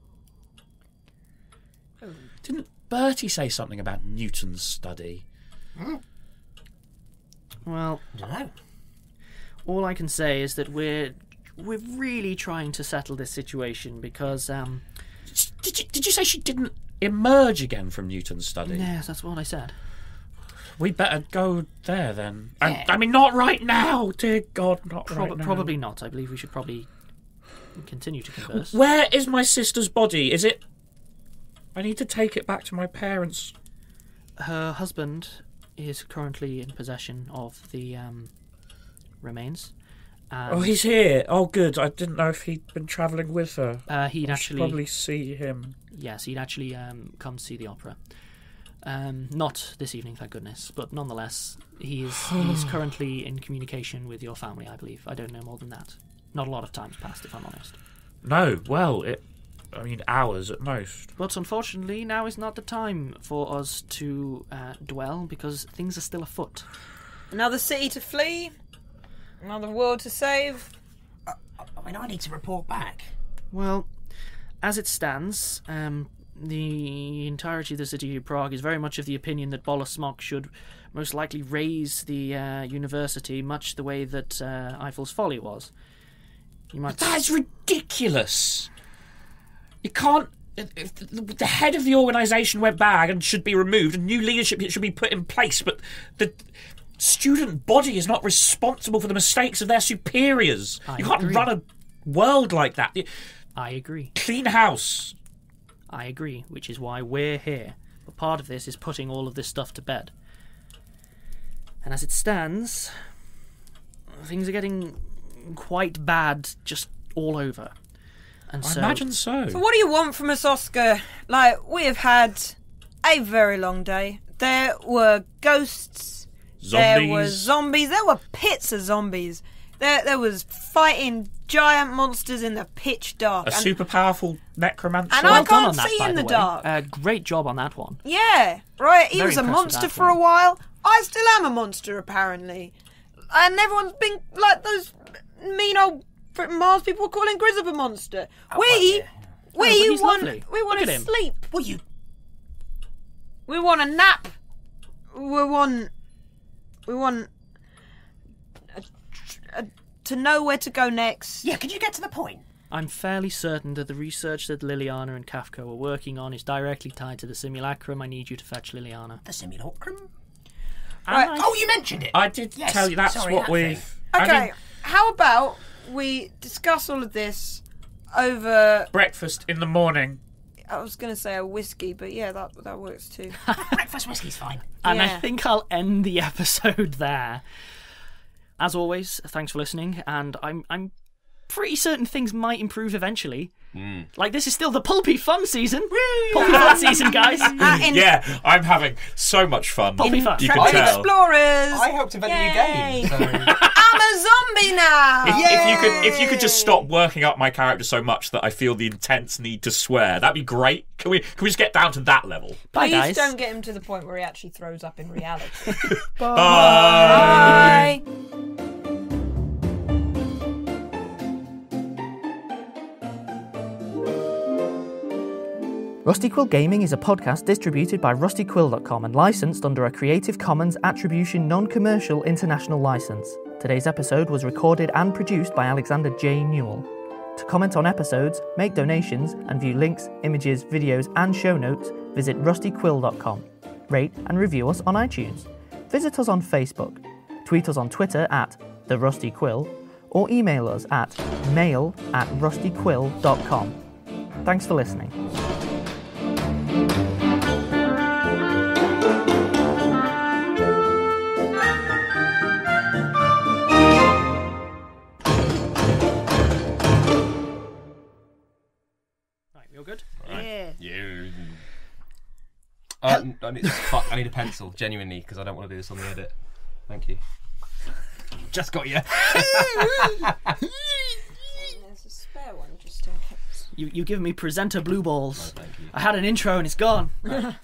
Speaker 3: Didn't Bertie say something about Newton's study?
Speaker 2: Well,
Speaker 6: I don't know.
Speaker 2: all I can say is that we're we're really trying to settle this situation because, um...
Speaker 3: Did you, did you say she didn't emerge again from Newton's study?
Speaker 2: yes, that's what I said.
Speaker 3: We better go there then. I,
Speaker 6: Yeah.
Speaker 3: I mean, not right now. Dear God, not
Speaker 2: Prob-
Speaker 3: right now.
Speaker 2: Probably not. I believe we should probably continue to converse.
Speaker 3: Where is my sister's body? Is it... I need to take it back to my parents.
Speaker 2: Her husband is currently in possession of the um, remains. And,
Speaker 3: Oh, he's here. Oh, good. I didn't know if he'd been travelling with her.
Speaker 2: Uh, he'd
Speaker 3: I should
Speaker 2: actually...
Speaker 3: probably see him.
Speaker 2: Yes, he'd actually um, come see the opera. Um, not this evening, thank goodness, but nonetheless, he is he's currently in communication with your family, I believe. I don't know more than that. Not a lot of time's passed, if I'm honest.
Speaker 3: No, well, it... I mean, hours at most.
Speaker 2: But unfortunately, now is not the time for us to uh, dwell, because things are still afoot.
Speaker 4: Another city to flee. Another world to save.
Speaker 6: I mean, I need to report back.
Speaker 2: Well, as it stands, um, the entirety of the city of Prague is very much of the opinion that Bolesmok should most likely raise the uh, university much the way that uh, Eiffel's Folly was. You might...
Speaker 3: That is ridiculous. You can't... If the head of the organisation went bad and should be removed, and new leadership should be put in place, but the student body is not responsible for the mistakes of their superiors.
Speaker 2: I
Speaker 3: you can't
Speaker 2: agree.
Speaker 3: run a world like that.
Speaker 2: I agree.
Speaker 3: Clean house.
Speaker 2: I agree, which is why we're here. But part of this is putting all of this stuff to bed. And as it stands, things are getting quite bad just all over. And
Speaker 3: I
Speaker 2: so,
Speaker 3: imagine so.
Speaker 4: So what do you want from us, Oscar? Like, we have had a very long day. There were ghosts. There were
Speaker 3: Zombies.
Speaker 4: zombies. There were pits of zombies. There, there was fighting giant monsters in the pitch dark.
Speaker 3: A
Speaker 4: and,
Speaker 3: super powerful necromancer.
Speaker 4: And I
Speaker 2: well done
Speaker 4: can't
Speaker 2: on that,
Speaker 4: see
Speaker 2: by
Speaker 4: in
Speaker 2: the
Speaker 4: the
Speaker 2: way.
Speaker 4: dark.
Speaker 2: Uh, great job on that one.
Speaker 4: Yeah, right. He
Speaker 2: Very
Speaker 4: was a
Speaker 2: impressed with
Speaker 4: monster
Speaker 2: that
Speaker 4: for a
Speaker 2: one.
Speaker 4: while. I still am a monster, apparently. And everyone's been like those mean old Britain Mars people calling Grizzop a monster.
Speaker 6: Oh,
Speaker 4: we,
Speaker 6: well, yeah.
Speaker 4: we
Speaker 2: Oh, but he's
Speaker 4: want,
Speaker 2: lovely.
Speaker 4: we want
Speaker 2: Look
Speaker 4: to
Speaker 2: at him.
Speaker 4: sleep.
Speaker 6: Well, you...
Speaker 4: We want a nap. We want, we want a, a, to know where to go next.
Speaker 6: Yeah, could you get to the point?
Speaker 2: I'm fairly certain that the research that Liliana and Kafka were working on is directly tied to the simulacrum. I need you to fetch Liliana.
Speaker 6: The simulacrum?
Speaker 4: Right.
Speaker 2: And I-
Speaker 6: Oh, you mentioned it.
Speaker 3: I did
Speaker 6: Yes,
Speaker 3: tell you that's
Speaker 6: sorry,
Speaker 3: what
Speaker 6: that
Speaker 3: we've...
Speaker 6: thing.
Speaker 3: I
Speaker 4: Okay,
Speaker 3: mean,
Speaker 4: how about we discuss all of this over?
Speaker 3: breakfast in the morning.
Speaker 4: I was going to say a whiskey, but yeah, that that works too.
Speaker 6: Breakfast whiskey's fine.
Speaker 2: And I
Speaker 4: Yeah.
Speaker 2: think I'll end the episode there. As always, thanks for listening, and I'm I'm pretty certain things might improve eventually. Like, this is still the pulpy fun season. Pulpy fun season, guys.
Speaker 4: Uh, in,
Speaker 3: Yeah, I'm having so much fun.
Speaker 2: Pulpy fun.
Speaker 3: You can
Speaker 4: Intrepid
Speaker 3: tell.
Speaker 4: Explorers.
Speaker 5: I helped invent
Speaker 4: Yay.
Speaker 5: a new game. So.
Speaker 4: I'm a zombie now.
Speaker 3: If, if you could, if you could just stop working up my character so much that I feel the intense need to swear, that'd be great. Can we? Can we just get down to that level?
Speaker 2: Bye,
Speaker 4: Please
Speaker 2: guys.
Speaker 4: don't get him to the point where he actually throws up in reality.
Speaker 3: Bye.
Speaker 4: Bye.
Speaker 7: Rusty Quill Gaming is a podcast distributed by rusty quill dot com and licensed under a Creative Commons Attribution Non-Commercial International License. Today's episode was recorded and produced by Alexander J. Newell. To comment on episodes, make donations, and view links, images, videos, and show notes, visit rusty quill dot com. Rate and review us on iTunes. Visit us on Facebook. Tweet us on Twitter at The Rusty Quill, or email us at mail at rusty quill dot com. Thanks for listening.
Speaker 2: Right, you're good?
Speaker 4: Yeah.
Speaker 5: You. Uh, I, need, fuck, I need a pencil, genuinely, because I don't want to do this on the edit. Thank you. Just got you.
Speaker 4: There's a spare one just in case.
Speaker 2: You, you've given me presenter blue balls.
Speaker 5: Oh, thank you.
Speaker 2: I had an intro and it's gone.